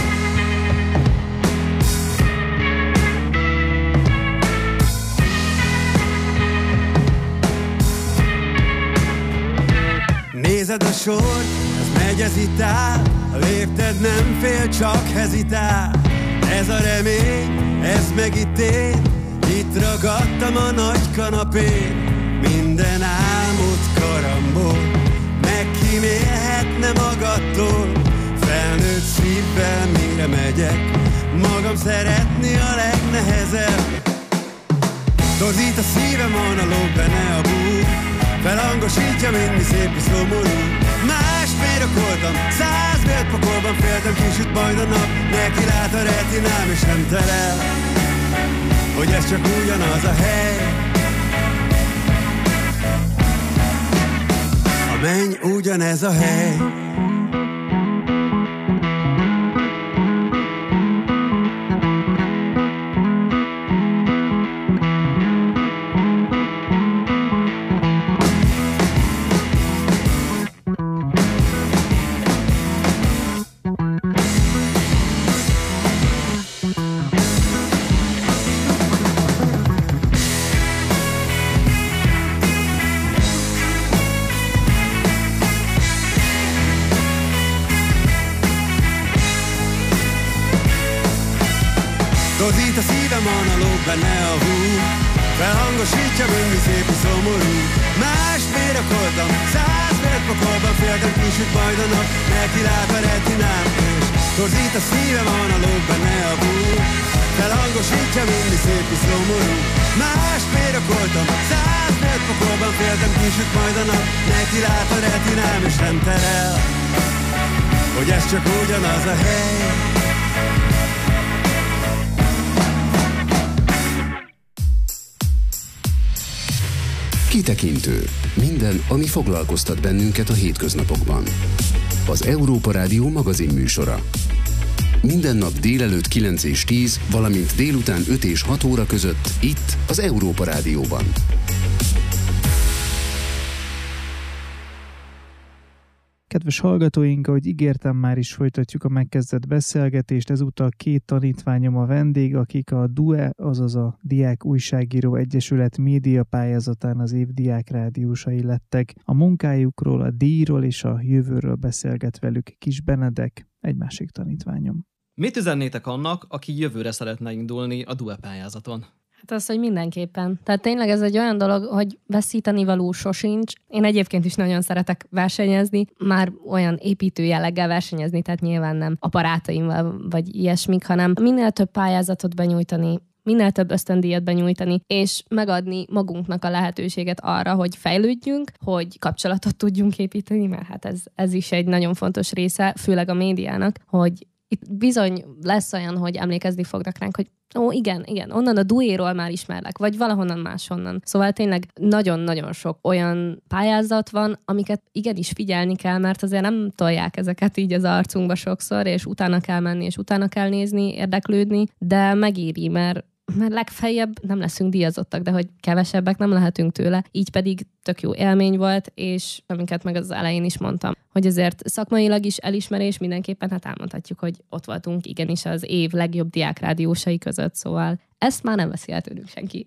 Nézed a sort, ez megy, ez itt áll, a lépted nem fél, csak hezitál. Ez a remény, ez meg itt én, itt ragadtam a nagy kanapén. Minden álmod karambol, megkímélhetne magadtól. Felnőtt szívvel mire megyek, magam szeretni a legnehezebb. Torzít a szívem, van a lóg benne a búr, felhangosítja, mint mi szép, mi szomorú. Mást mérakoltam, száz vért pokolban féltem, kisüt majd a nap, neki lát a retinám és nem terel, hogy ez csak ugyanaz a hely. A menny ugyanez a hely. Torzít a szívem, van a lóg benne a hú, felhangosítja, mint mi szép, mi szomorú. Más mérakoltam, száz vért pokolban féltem, kisüt majd a nap, neki lát a retinám és torzít a szívem, van a lóg benne a hú, felhangosítja, mint mi szép, mi szomorú. Más mérakoltam, száz vért pokolban féltem, kisüt majd a nap, neki lát a retinám és nem terel, hogy ez csak ugyanaz a hely. Kitekintő. Minden, ami foglalkoztat bennünket a hétköznapokban. Az Európa Rádió magazin műsora. Minden nap délelőtt kilenc és tíz, valamint délután öt és hat óra között itt az Európa Rádióban. Kedves hallgatóink, ahogy ígértem, már is folytatjuk a megkezdett beszélgetést. Ezúttal két tanítványom a vendég, akik a dé u e, azaz a Diák Újságíró Egyesület média pályázatán az év diákrádiósai lettek. A munkájukról, a díjról és a jövőről beszélget velük Kis Benedek, egy másik tanítványom. Mit üzennétek annak, aki jövőre szeretne indulni a dé u e pályázaton? Hát az, hogy mindenképpen. Tehát tényleg ez egy olyan dolog, hogy veszíteni való sosincs. Én egyébként is nagyon szeretek versenyezni, már olyan építő jelleggel versenyezni, tehát nyilván nem aparátaimmal vagy ilyesmik, hanem minél több pályázatot benyújtani, minél több ösztöndíjat benyújtani, és megadni magunknak a lehetőséget arra, hogy fejlődjünk, hogy kapcsolatot tudjunk építeni, mert hát ez, ez is egy nagyon fontos része, főleg a médiának, hogy itt bizony lesz olyan, hogy emlékezni fognak ránk, hogy ó, igen, igen, onnan a duéról már ismerlek, vagy valahonnan máshonnan. Szóval tényleg nagyon-nagyon sok olyan pályázat van, amiket igenis figyelni kell, mert azért nem tolják ezeket így az arcunkba sokszor, és utána kell menni, és utána kell nézni, érdeklődni, de megéri, mert mert legfeljebb nem leszünk díjazottak, de hogy kevesebbek nem lehetünk tőle, így pedig tök jó élmény volt, és amiket meg az elején is mondtam, hogy azért szakmailag is elismerés mindenképpen, hát elmondhatjuk, hogy ott voltunk igenis az év legjobb diákrádiósai között, szóval ezt már nem veszi el tőlünk senki.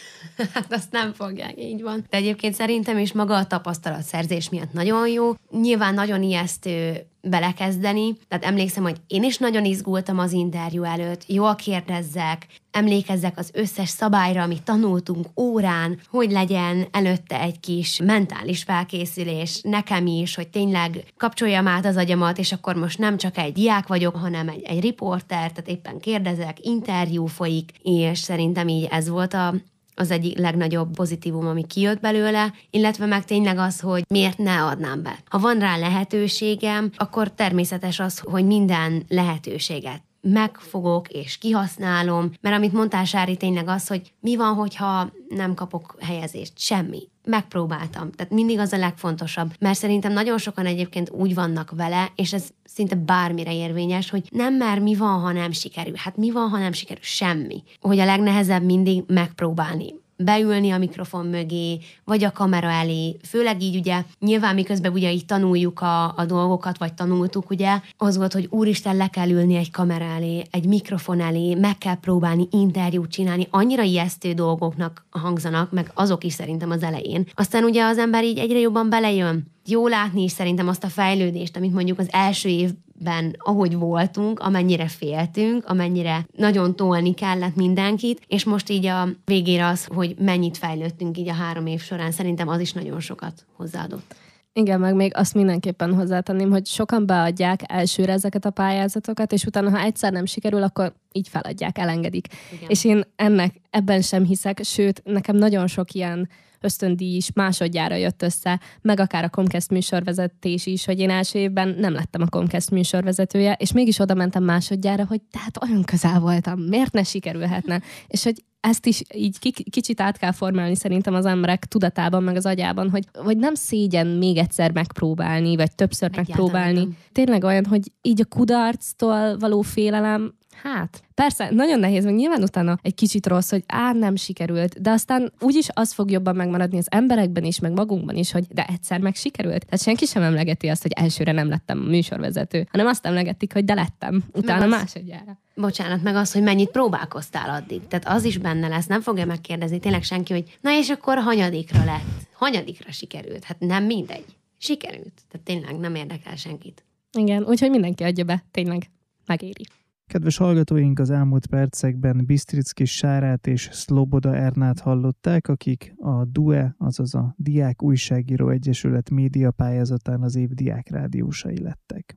Hát azt nem fogják, így van. De egyébként szerintem is maga a tapasztalatszerzés miatt nagyon jó. Nyilván nagyon ijesztő belekezdeni. Tehát emlékszem, hogy én is nagyon izgultam az interjú előtt. Jól kérdezzek, emlékezzek az összes szabályra, amit tanultunk órán, hogy legyen előtte egy kis mentális felkészülés nekem is, hogy tényleg kapcsoljam át az agyamat, és akkor most nem csak egy diák vagyok, hanem egy, egy riporter, tehát éppen kérdezek, interjú folyik, és szerintem így ez volt a az egyik legnagyobb pozitívum, ami kijött belőle, illetve meg tényleg az, hogy miért ne adnám be. Ha van rá lehetőségem, akkor természetes az, hogy minden lehetőséget megfogok és kihasználom, mert amit mondtál, Sári, tényleg az, hogy mi van, hogyha nem kapok helyezést? Semmi. Megpróbáltam. Tehát mindig az a legfontosabb, mert szerintem nagyon sokan egyébként úgy vannak vele, és ez szinte bármire érvényes, hogy nem már mi van, ha nem sikerül. Hát mi van, ha nem sikerül? Semmi. Hogy a legnehezebb mindig megpróbálni. Beülni a mikrofon mögé, vagy a kamera elé, főleg így ugye, nyilván miközben ugye így tanuljuk a, a dolgokat, vagy tanultuk ugye, az volt, hogy úristen, le kell ülni egy kamera elé, egy mikrofon elé, meg kell próbálni interjút csinálni, annyira ijesztő dolgoknak hangzanak, meg azok is szerintem az elején. Aztán ugye az ember így egyre jobban belejön. Jó látni is szerintem azt a fejlődést, amit mondjuk az első évben, ahogy voltunk, amennyire féltünk, amennyire nagyon tolni kellett mindenkit, és most így a végére az, hogy mennyit fejlődtünk így a három év során, szerintem az is nagyon sokat hozzáadott. Igen, meg még azt mindenképpen hozzátenném, hogy sokan beadják elsőre ezeket a pályázatokat, és utána, ha egyszer nem sikerül, akkor így feladják, elengedik. Igen. És én ennek ebben sem hiszek, sőt, nekem nagyon sok ilyen ösztöndíj is másodjára jött össze, meg akár a Comcast műsorvezetés is, hogy én első évben nem lettem a Comcast műsorvezetője, és mégis oda mentem másodjára, hogy tehát olyan közel voltam, miért ne sikerülhetne? És hogy ezt is így kicsit át kell formálni szerintem az emberek tudatában, meg az agyában, hogy, hogy nem szégyen még egyszer megpróbálni, vagy többször egyáltalán megpróbálni. Nem. Tényleg olyan, hogy így a kudarctól való félelem, hát persze, nagyon nehéz, meg nyilván utána egy kicsit rossz, hogy á, nem sikerült, de aztán úgyis az fog jobban megmaradni az emberekben is, meg magunkban is, hogy de egyszer meg sikerült. Tehát senki sem emlegeti azt, hogy elsőre nem lettem műsorvezető, hanem azt emlegetik, hogy de lettem, utána az, másodjára. Bocsánat, meg az, hogy mennyit próbálkoztál addig. Tehát az is benne lesz, nem fogja megkérdezni tényleg senki, hogy na és akkor hanyadikra lett, hanyadikra sikerült. Hát nem mindegy. Sikerült. Tehát tényleg nem érdekel senkit. Igen, úgyhogy mindenki adja be, tényleg megéri. Kedves hallgatóink, az elmúlt percekben Bistricki Sárát és Szloboda Ernát hallották, akik a due, azaz a Diák Újságíró Egyesület média pályázatán az év diákrádiósai lettek.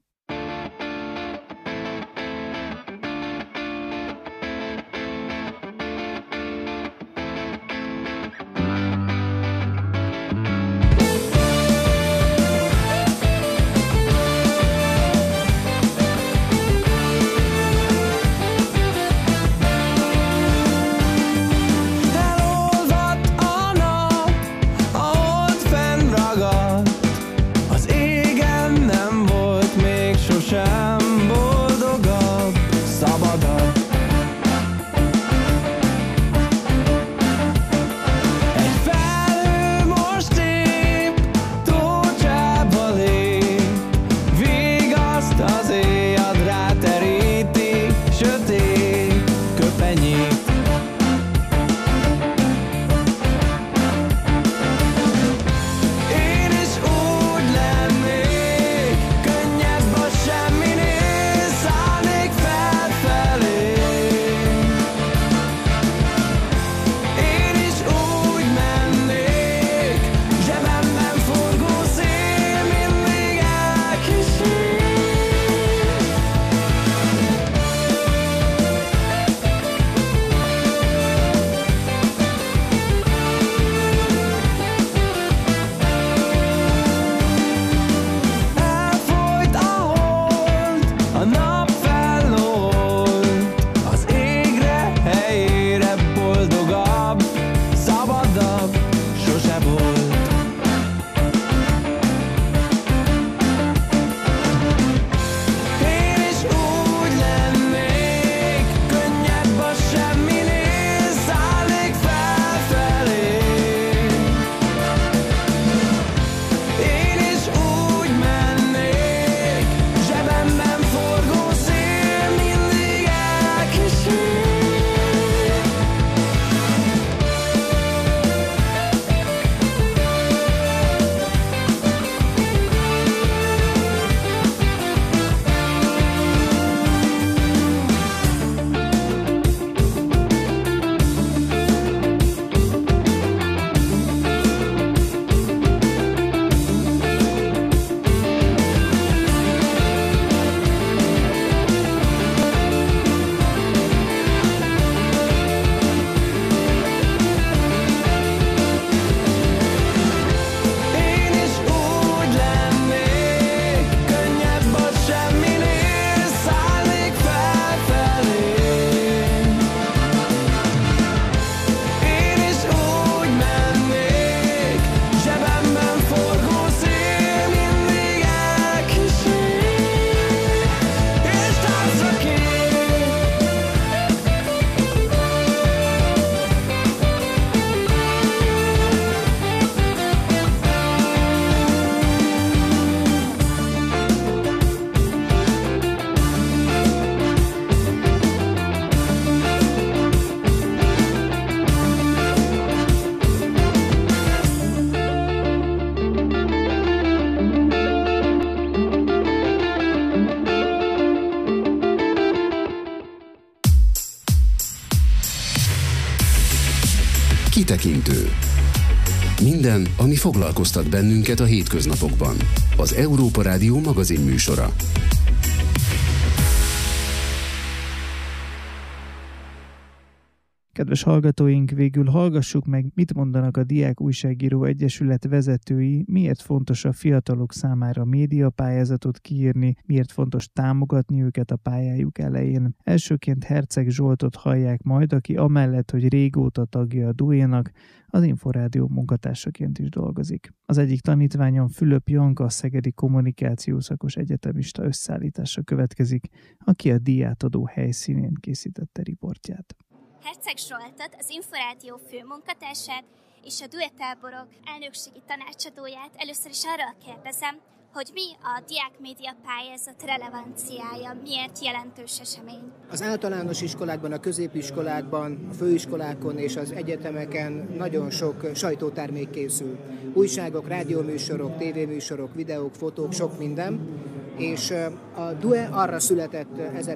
Az égen nem volt még Kitekintő. Minden, ami foglalkoztat bennünket a hétköznapokban. Az Európa Rádió magazin műsora. Kedves hallgatóink, végül hallgassuk meg, mit mondanak a Diák Újságíró Egyesület vezetői, miért fontos a fiatalok számára médiapályázatot kiírni, miért fontos támogatni őket a pályájuk elején. Elsőként Herceg Zsoltot hallják majd, aki amellett, hogy régóta tagja a dúénak, az Inforádió munkatársaként is dolgozik. Az egyik tanítványom Fülöp Janka, szegedi kommunikációszakos egyetemista összeállítása következik, aki a díjátadó helyszínén készítette riportját. Herceg Zsoltot, az Inforádió főmunkatársát és a duettáborok elnökségi tanácsadóját először is arról kérdezem, hogy mi a diákmédia pályázat relevanciája, miért jelentős esemény? Az általános iskolákban, a középiskolákban, a főiskolákon és az egyetemeken nagyon sok sajtótermék készül. Újságok, rádióműsorok, tévéműsorok, videók, fotók, sok minden. És a due arra született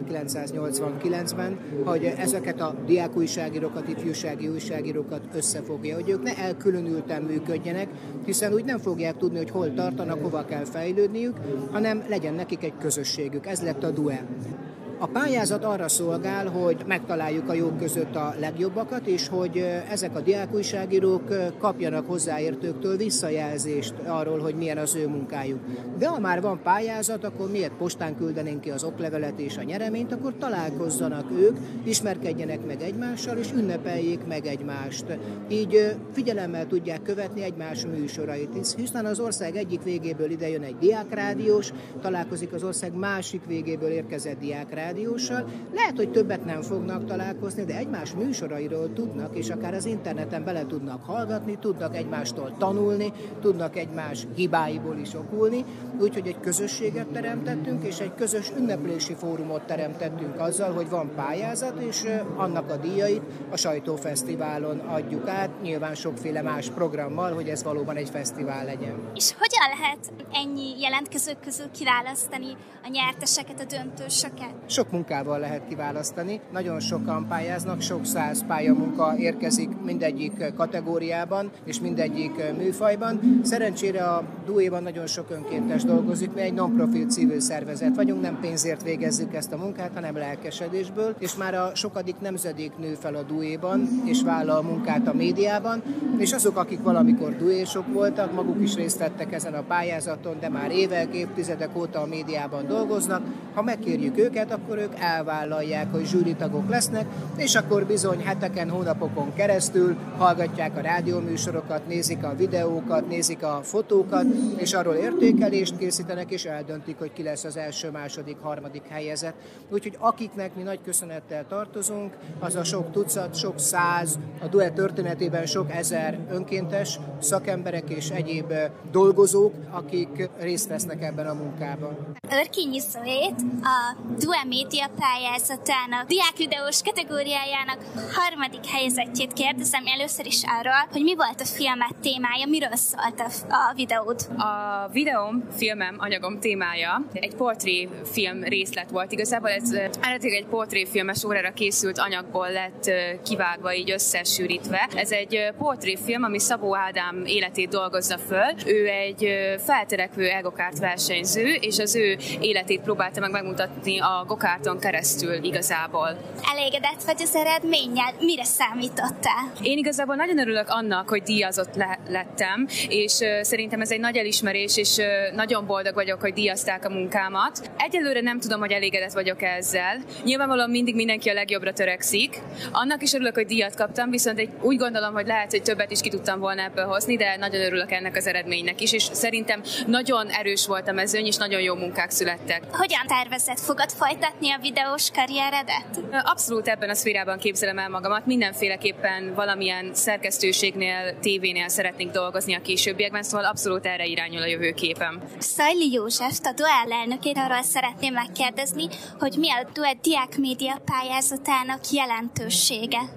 ezerkilencszáznyolcvankilencben, hogy ezeket a diákújságírókat, ifjúsági újságírókat összefogja, hogy ők ne elkülönülten működjenek, hiszen úgy nem fogják tudni, hogy hol tartanak, hova kell fejlődniük, hanem legyen nekik egy közösségük. Ez lett a due. A pályázat arra szolgál, hogy megtaláljuk a jók között a legjobbakat, és hogy ezek a diákújságírók kapjanak hozzáértőktől visszajelzést arról, hogy milyen az ő munkájuk. De ha már van pályázat, akkor miért postán küldenénk ki az oklevelet és a nyereményt, akkor találkozzanak ők, ismerkedjenek meg egymással, és ünnepeljék meg egymást. Így figyelemmel tudják követni egymás műsorait, hiszen az ország egyik végéből idejön egy diákrádiós, találkozik az ország másik végéből érkezett diákrádiós, rádióssal. Lehet, hogy többet nem fognak találkozni, de egymás műsorairól tudnak, és akár az interneten bele tudnak hallgatni, tudnak egymástól tanulni, tudnak egymás hibáiból is okulni, úgyhogy egy közösséget teremtettünk, és egy közös ünneplési fórumot teremtettünk azzal, hogy van pályázat, és annak a díjait a sajtófesztiválon adjuk át, nyilván sokféle más programmal, hogy ez valóban egy fesztivál legyen. És hogyan lehet ennyi jelentkezők közül kiválasztani a nyerteseket, a döntősöket? Sok munkával lehet kiválasztani, nagyon sokan pályáznak, sok száz pályamunka érkezik mindegyik kategóriában és mindegyik műfajban. Szerencsére a dúéban nagyon sok önkéntes dolgozik, mi egy non-profit civil szervezet vagyunk, nem pénzért végezzük ezt a munkát, hanem lelkesedésből, és már a sokadik nemzedék nő fel a dúéban, és vállal munkát a médiában, és azok, akik valamikor dúésok voltak, maguk is részt vettek ezen a pályázaton, de már évek, évtizedek óta a médiában dolgoznak. Ha megkérjük őket, akkor ők elvállalják, hogy zsűritagok lesznek, és akkor bizony heteken, hónapokon keresztül hallgatják a rádióműsorokat, nézik a videókat, nézik a fotókat, és arról értékelést készítenek, és eldöntik, hogy ki lesz az első, második, harmadik helyezett. Úgyhogy akiknek mi nagy köszönettel tartozunk, az a sok tucat, sok száz, a duett történetében sok ezer önkéntes, szakemberek és egyéb dolgozók, akik részt vesznek ebben a munkában. Örkényi Zoét, a Due Média pályázatának diákvideós kategóriájának harmadik helyezettjét kérdezem először is arról, hogy mi volt a filmet témája, miről szólt a, a videód? A videóm, filmem, anyagom témája egy portréfilm részlet volt. Igazából ez eredetileg egy portréfilmes órára készült anyagból lett kivágva, így összesűrítve. Ez egy portréfilm, ami Szabó Ádám életét dolgozza föl. Ő egy feltörekvő elgokárt versenyző, és az ő életét próbálta meg megmutatni a gokárton keresztül igazából. Elégedett vagy az eredménnyel? Mire számítottál? Én igazából nagyon örülök annak, hogy díjazott le- lettem, és uh, szerintem ez egy nagy elismerés, és uh, nagyon boldog vagyok, hogy díjazták a munkámat. Egyelőre nem tudom, hogy elégedett vagyok ezzel. Nyilvánvalóan mindig mindenki a legjobbra törekszik. Annak is örülök, hogy díjat kaptam, viszont egy, úgy gondolom, hogy lehet, hogy többet is ki tudtam volna ebből hozni, de nagyon örülök ennek az eredménynek is, és szerintem nagyon erős volt a mezőny, és nagyon jó munkák születtek. Hogyan tervezed? Fogod folytatni a videós karrieredet? Abszolút ebben a szférában képzelem el magamat. Mindenféleképpen valamilyen szerkesztőségnél, tévénél szeretnék dolgozni a későbbiekben, szóval abszolút erre irányul a jövőképem. Szajli József, a Duell elnökét arról szeretném megkérdezni, hogy mi a Duell diákmédia pályázatának jelentősége?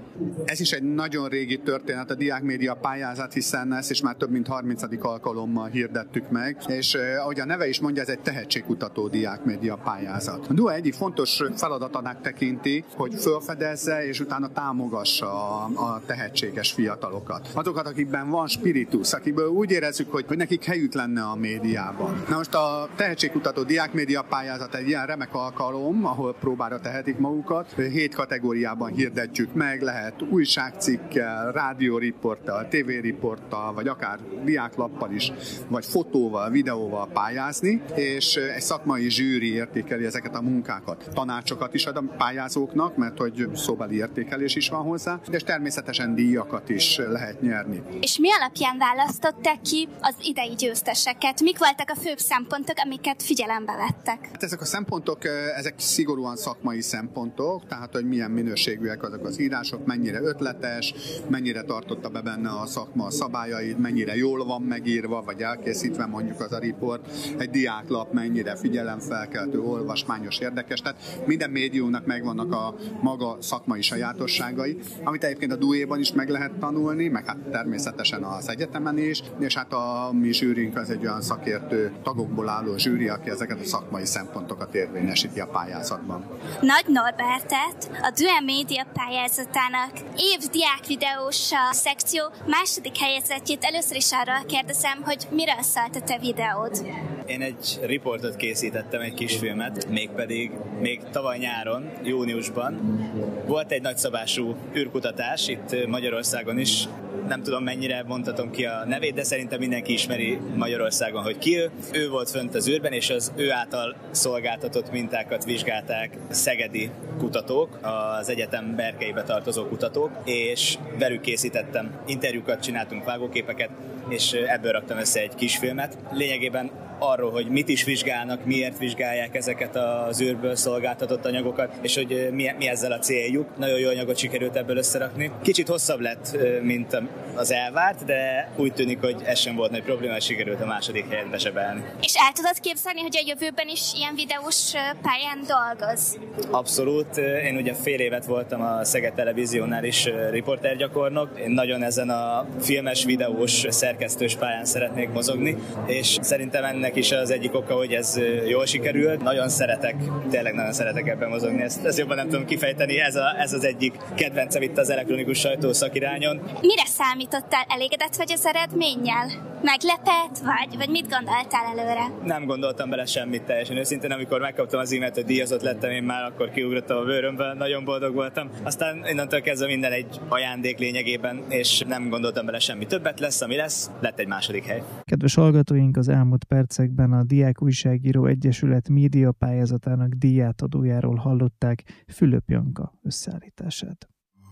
Ez is egy nagyon régi történet, a Diákmédia pályázat, hiszen ezt is már több mint harmincadik alkalommal hirdettük meg, és ahogy a neve is mondja, ez egy tehetségkutató Diákmédia pályázat. A dé u á egyik fontos feladatának tekinti, hogy felfedezze és utána támogassa a, a tehetséges fiatalokat. Azokat, akikben van spiritus, akiből úgy érezzük, hogy, hogy nekik helyük lenne a médiában. Na most a tehetségkutató Diákmédia pályázat egy ilyen remek alkalom, ahol próbára tehetik magukat. Hét kategóriában hirdetjük meg, lehet újságcikkel, rádióriporttal, tévériporttal, vagy akár diáklappal is, vagy fotóval, videóval pályázni, és egy szakmai zsűri értékeli ezeket a munkákat. Tanácsokat is ad a pályázóknak, mert hogy szóbeli értékelés is van hozzá, és természetesen díjakat is lehet nyerni. És mi alapján választották ki az idei győzteseket? Mik voltak a főbb szempontok, amiket figyelembe vettek? Hát ezek a szempontok, ezek szigorúan szakmai szempontok, tehát hogy milyen minőségűek azok az írások, mennyire ötletes, mennyire tartotta be benne a szakma a szabályait, mennyire jól van megírva, vagy elkészítve mondjuk az a riport, egy diáklap mennyire figyelemfelkeltő, olvasmányos, érdekes, tehát minden médiumnak megvannak a maga szakmai sajátosságai, amit egyébként a dé u é-ban is meg lehet tanulni, meg hát természetesen az egyetemen is, és hát a mi zsűrink az egy olyan szakértő tagokból álló zsűri, aki ezeket a szakmai szempontokat érvényesíti a pályázatban. Nagy Norbertet, a dé u á Média pályázatának év diákvideós szekció második helyezettjét először is arról kérdezem, hogy miről szólt a te videód? Én egy riportot készítettem, egy kisfilmet, mégpedig még tavaly nyáron, júniusban. Volt egy nagyszabású űrkutatás itt Magyarországon is. Nem tudom, mennyire mondhatom ki a nevét, de szerintem mindenki ismeri Magyarországon, hogy ki ő. Ő volt fönt az űrben, és az ő által szolgáltatott mintákat vizsgálták szegedi kutatók, az egyetem berkeibe tartozó kutatók, és velük készítettem interjúkat, csináltunk vágóképeket, és ebből raktam össze egy kisfilmet. Lényegében arról, hogy mit is vizsgálnak, miért vizsgálják ezeket az űrből szolgáltatott anyagokat, és hogy mi, mi ezzel a céljuk. Nagyon jó anyagot sikerült ebből összerakni. Kicsit hosszabb lett, mint az elvárt, de úgy tűnik, hogy ez sem volt nagy probléma, és sikerült a második helyet besebelni. És el tudod képzelni, hogy a jövőben is ilyen videós pályán dolgoz? Abszolút. Én ugye fél évet voltam a Szeged Televíziónál is riportergyakornok. Én nagyon ezen a filmes, videós, szerkesztős pályán szeretnék mozogni, és szerintem ennek is az egyik oka, hogy ez jól sikerült. Nagyon szeretek, tényleg nagyon szeretek ebben mozogni. Ezt, ezt jobban nem tudom kifejteni. Ez, a, ez az egyik kedvencem itt az elektronikus sajtó szakirányon. Mire számítottál? Elégedett vagy az eredménnyel? Meglepett vagy? Vagy mit gondoltál előre? Nem gondoltam bele semmit teljesen őszintén. Amikor megkaptam az e-mailt, hogy díjazott lettem, én már akkor kiugrottam a bőrömben, nagyon boldog voltam. Aztán innentől kezdve minden egy ajándék lényegében, és nem gondoltam bele semmi többet. Lesz, ami lesz, lett egy második hely. Kedves hallgatóink, az elmúlt percekben a Diák Újságíró Egyesület média pályázatának díjátadójáról hallották Fülöp Janka összeállítását.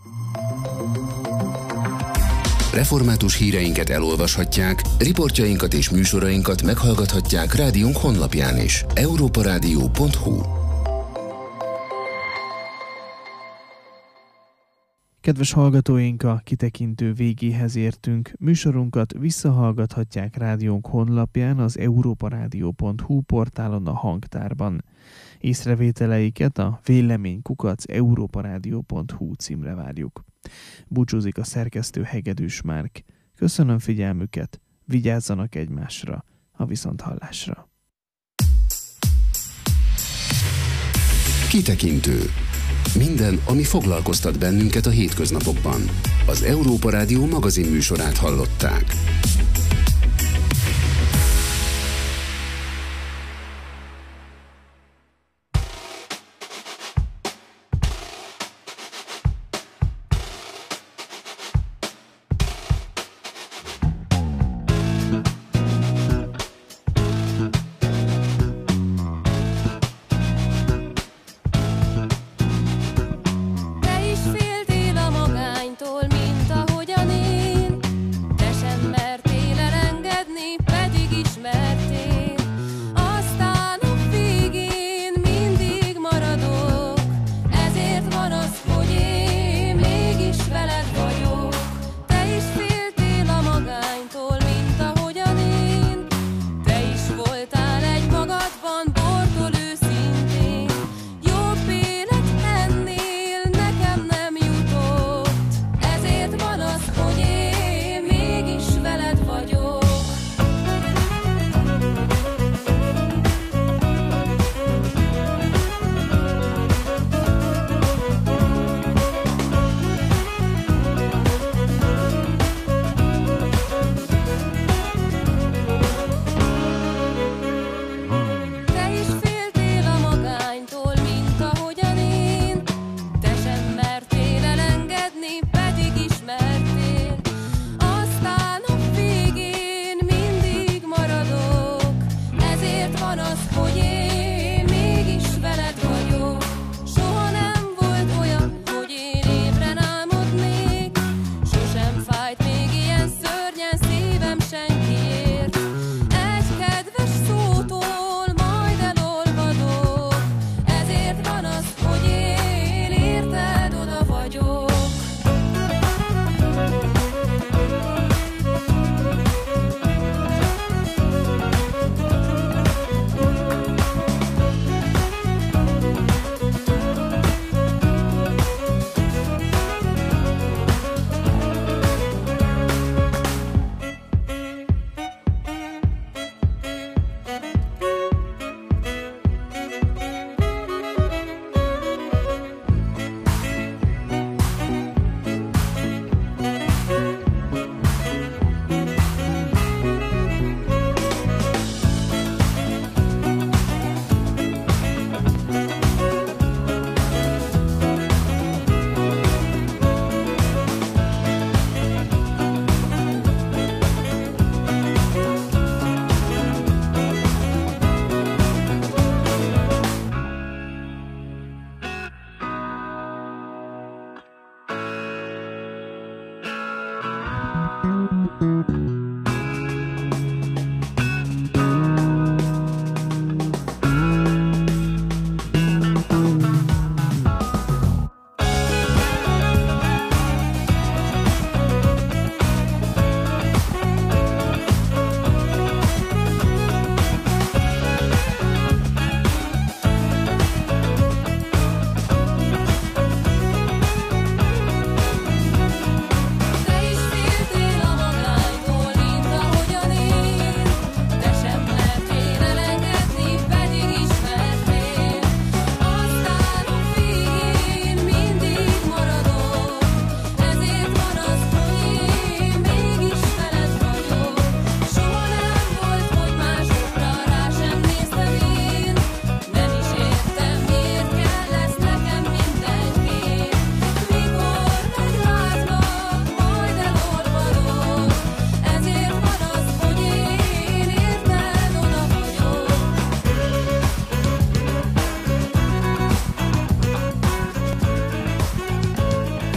Református híreinket elolvashatják, riportjainkat és műsorainkat meghallgathatják rádiónk honlapján is. európarádió pont hu. Kedves hallgatóink, a kitekintő végéhez értünk. Műsorunkat visszahallgathatják rádiónk honlapján, az európarádió pont hu portálon, a hangtárban. Észrevételeiket a vélemény kukac európarádió pont hu címre várjuk. Búcsúzik a szerkesztő Hegedűs Márk. Köszönöm figyelmüket, vigyázzanak egymásra, a viszonthallásra. Kitekintő. Minden, ami foglalkoztat bennünket a hétköznapokban. Az Európa Rádió magazin műsorát hallották.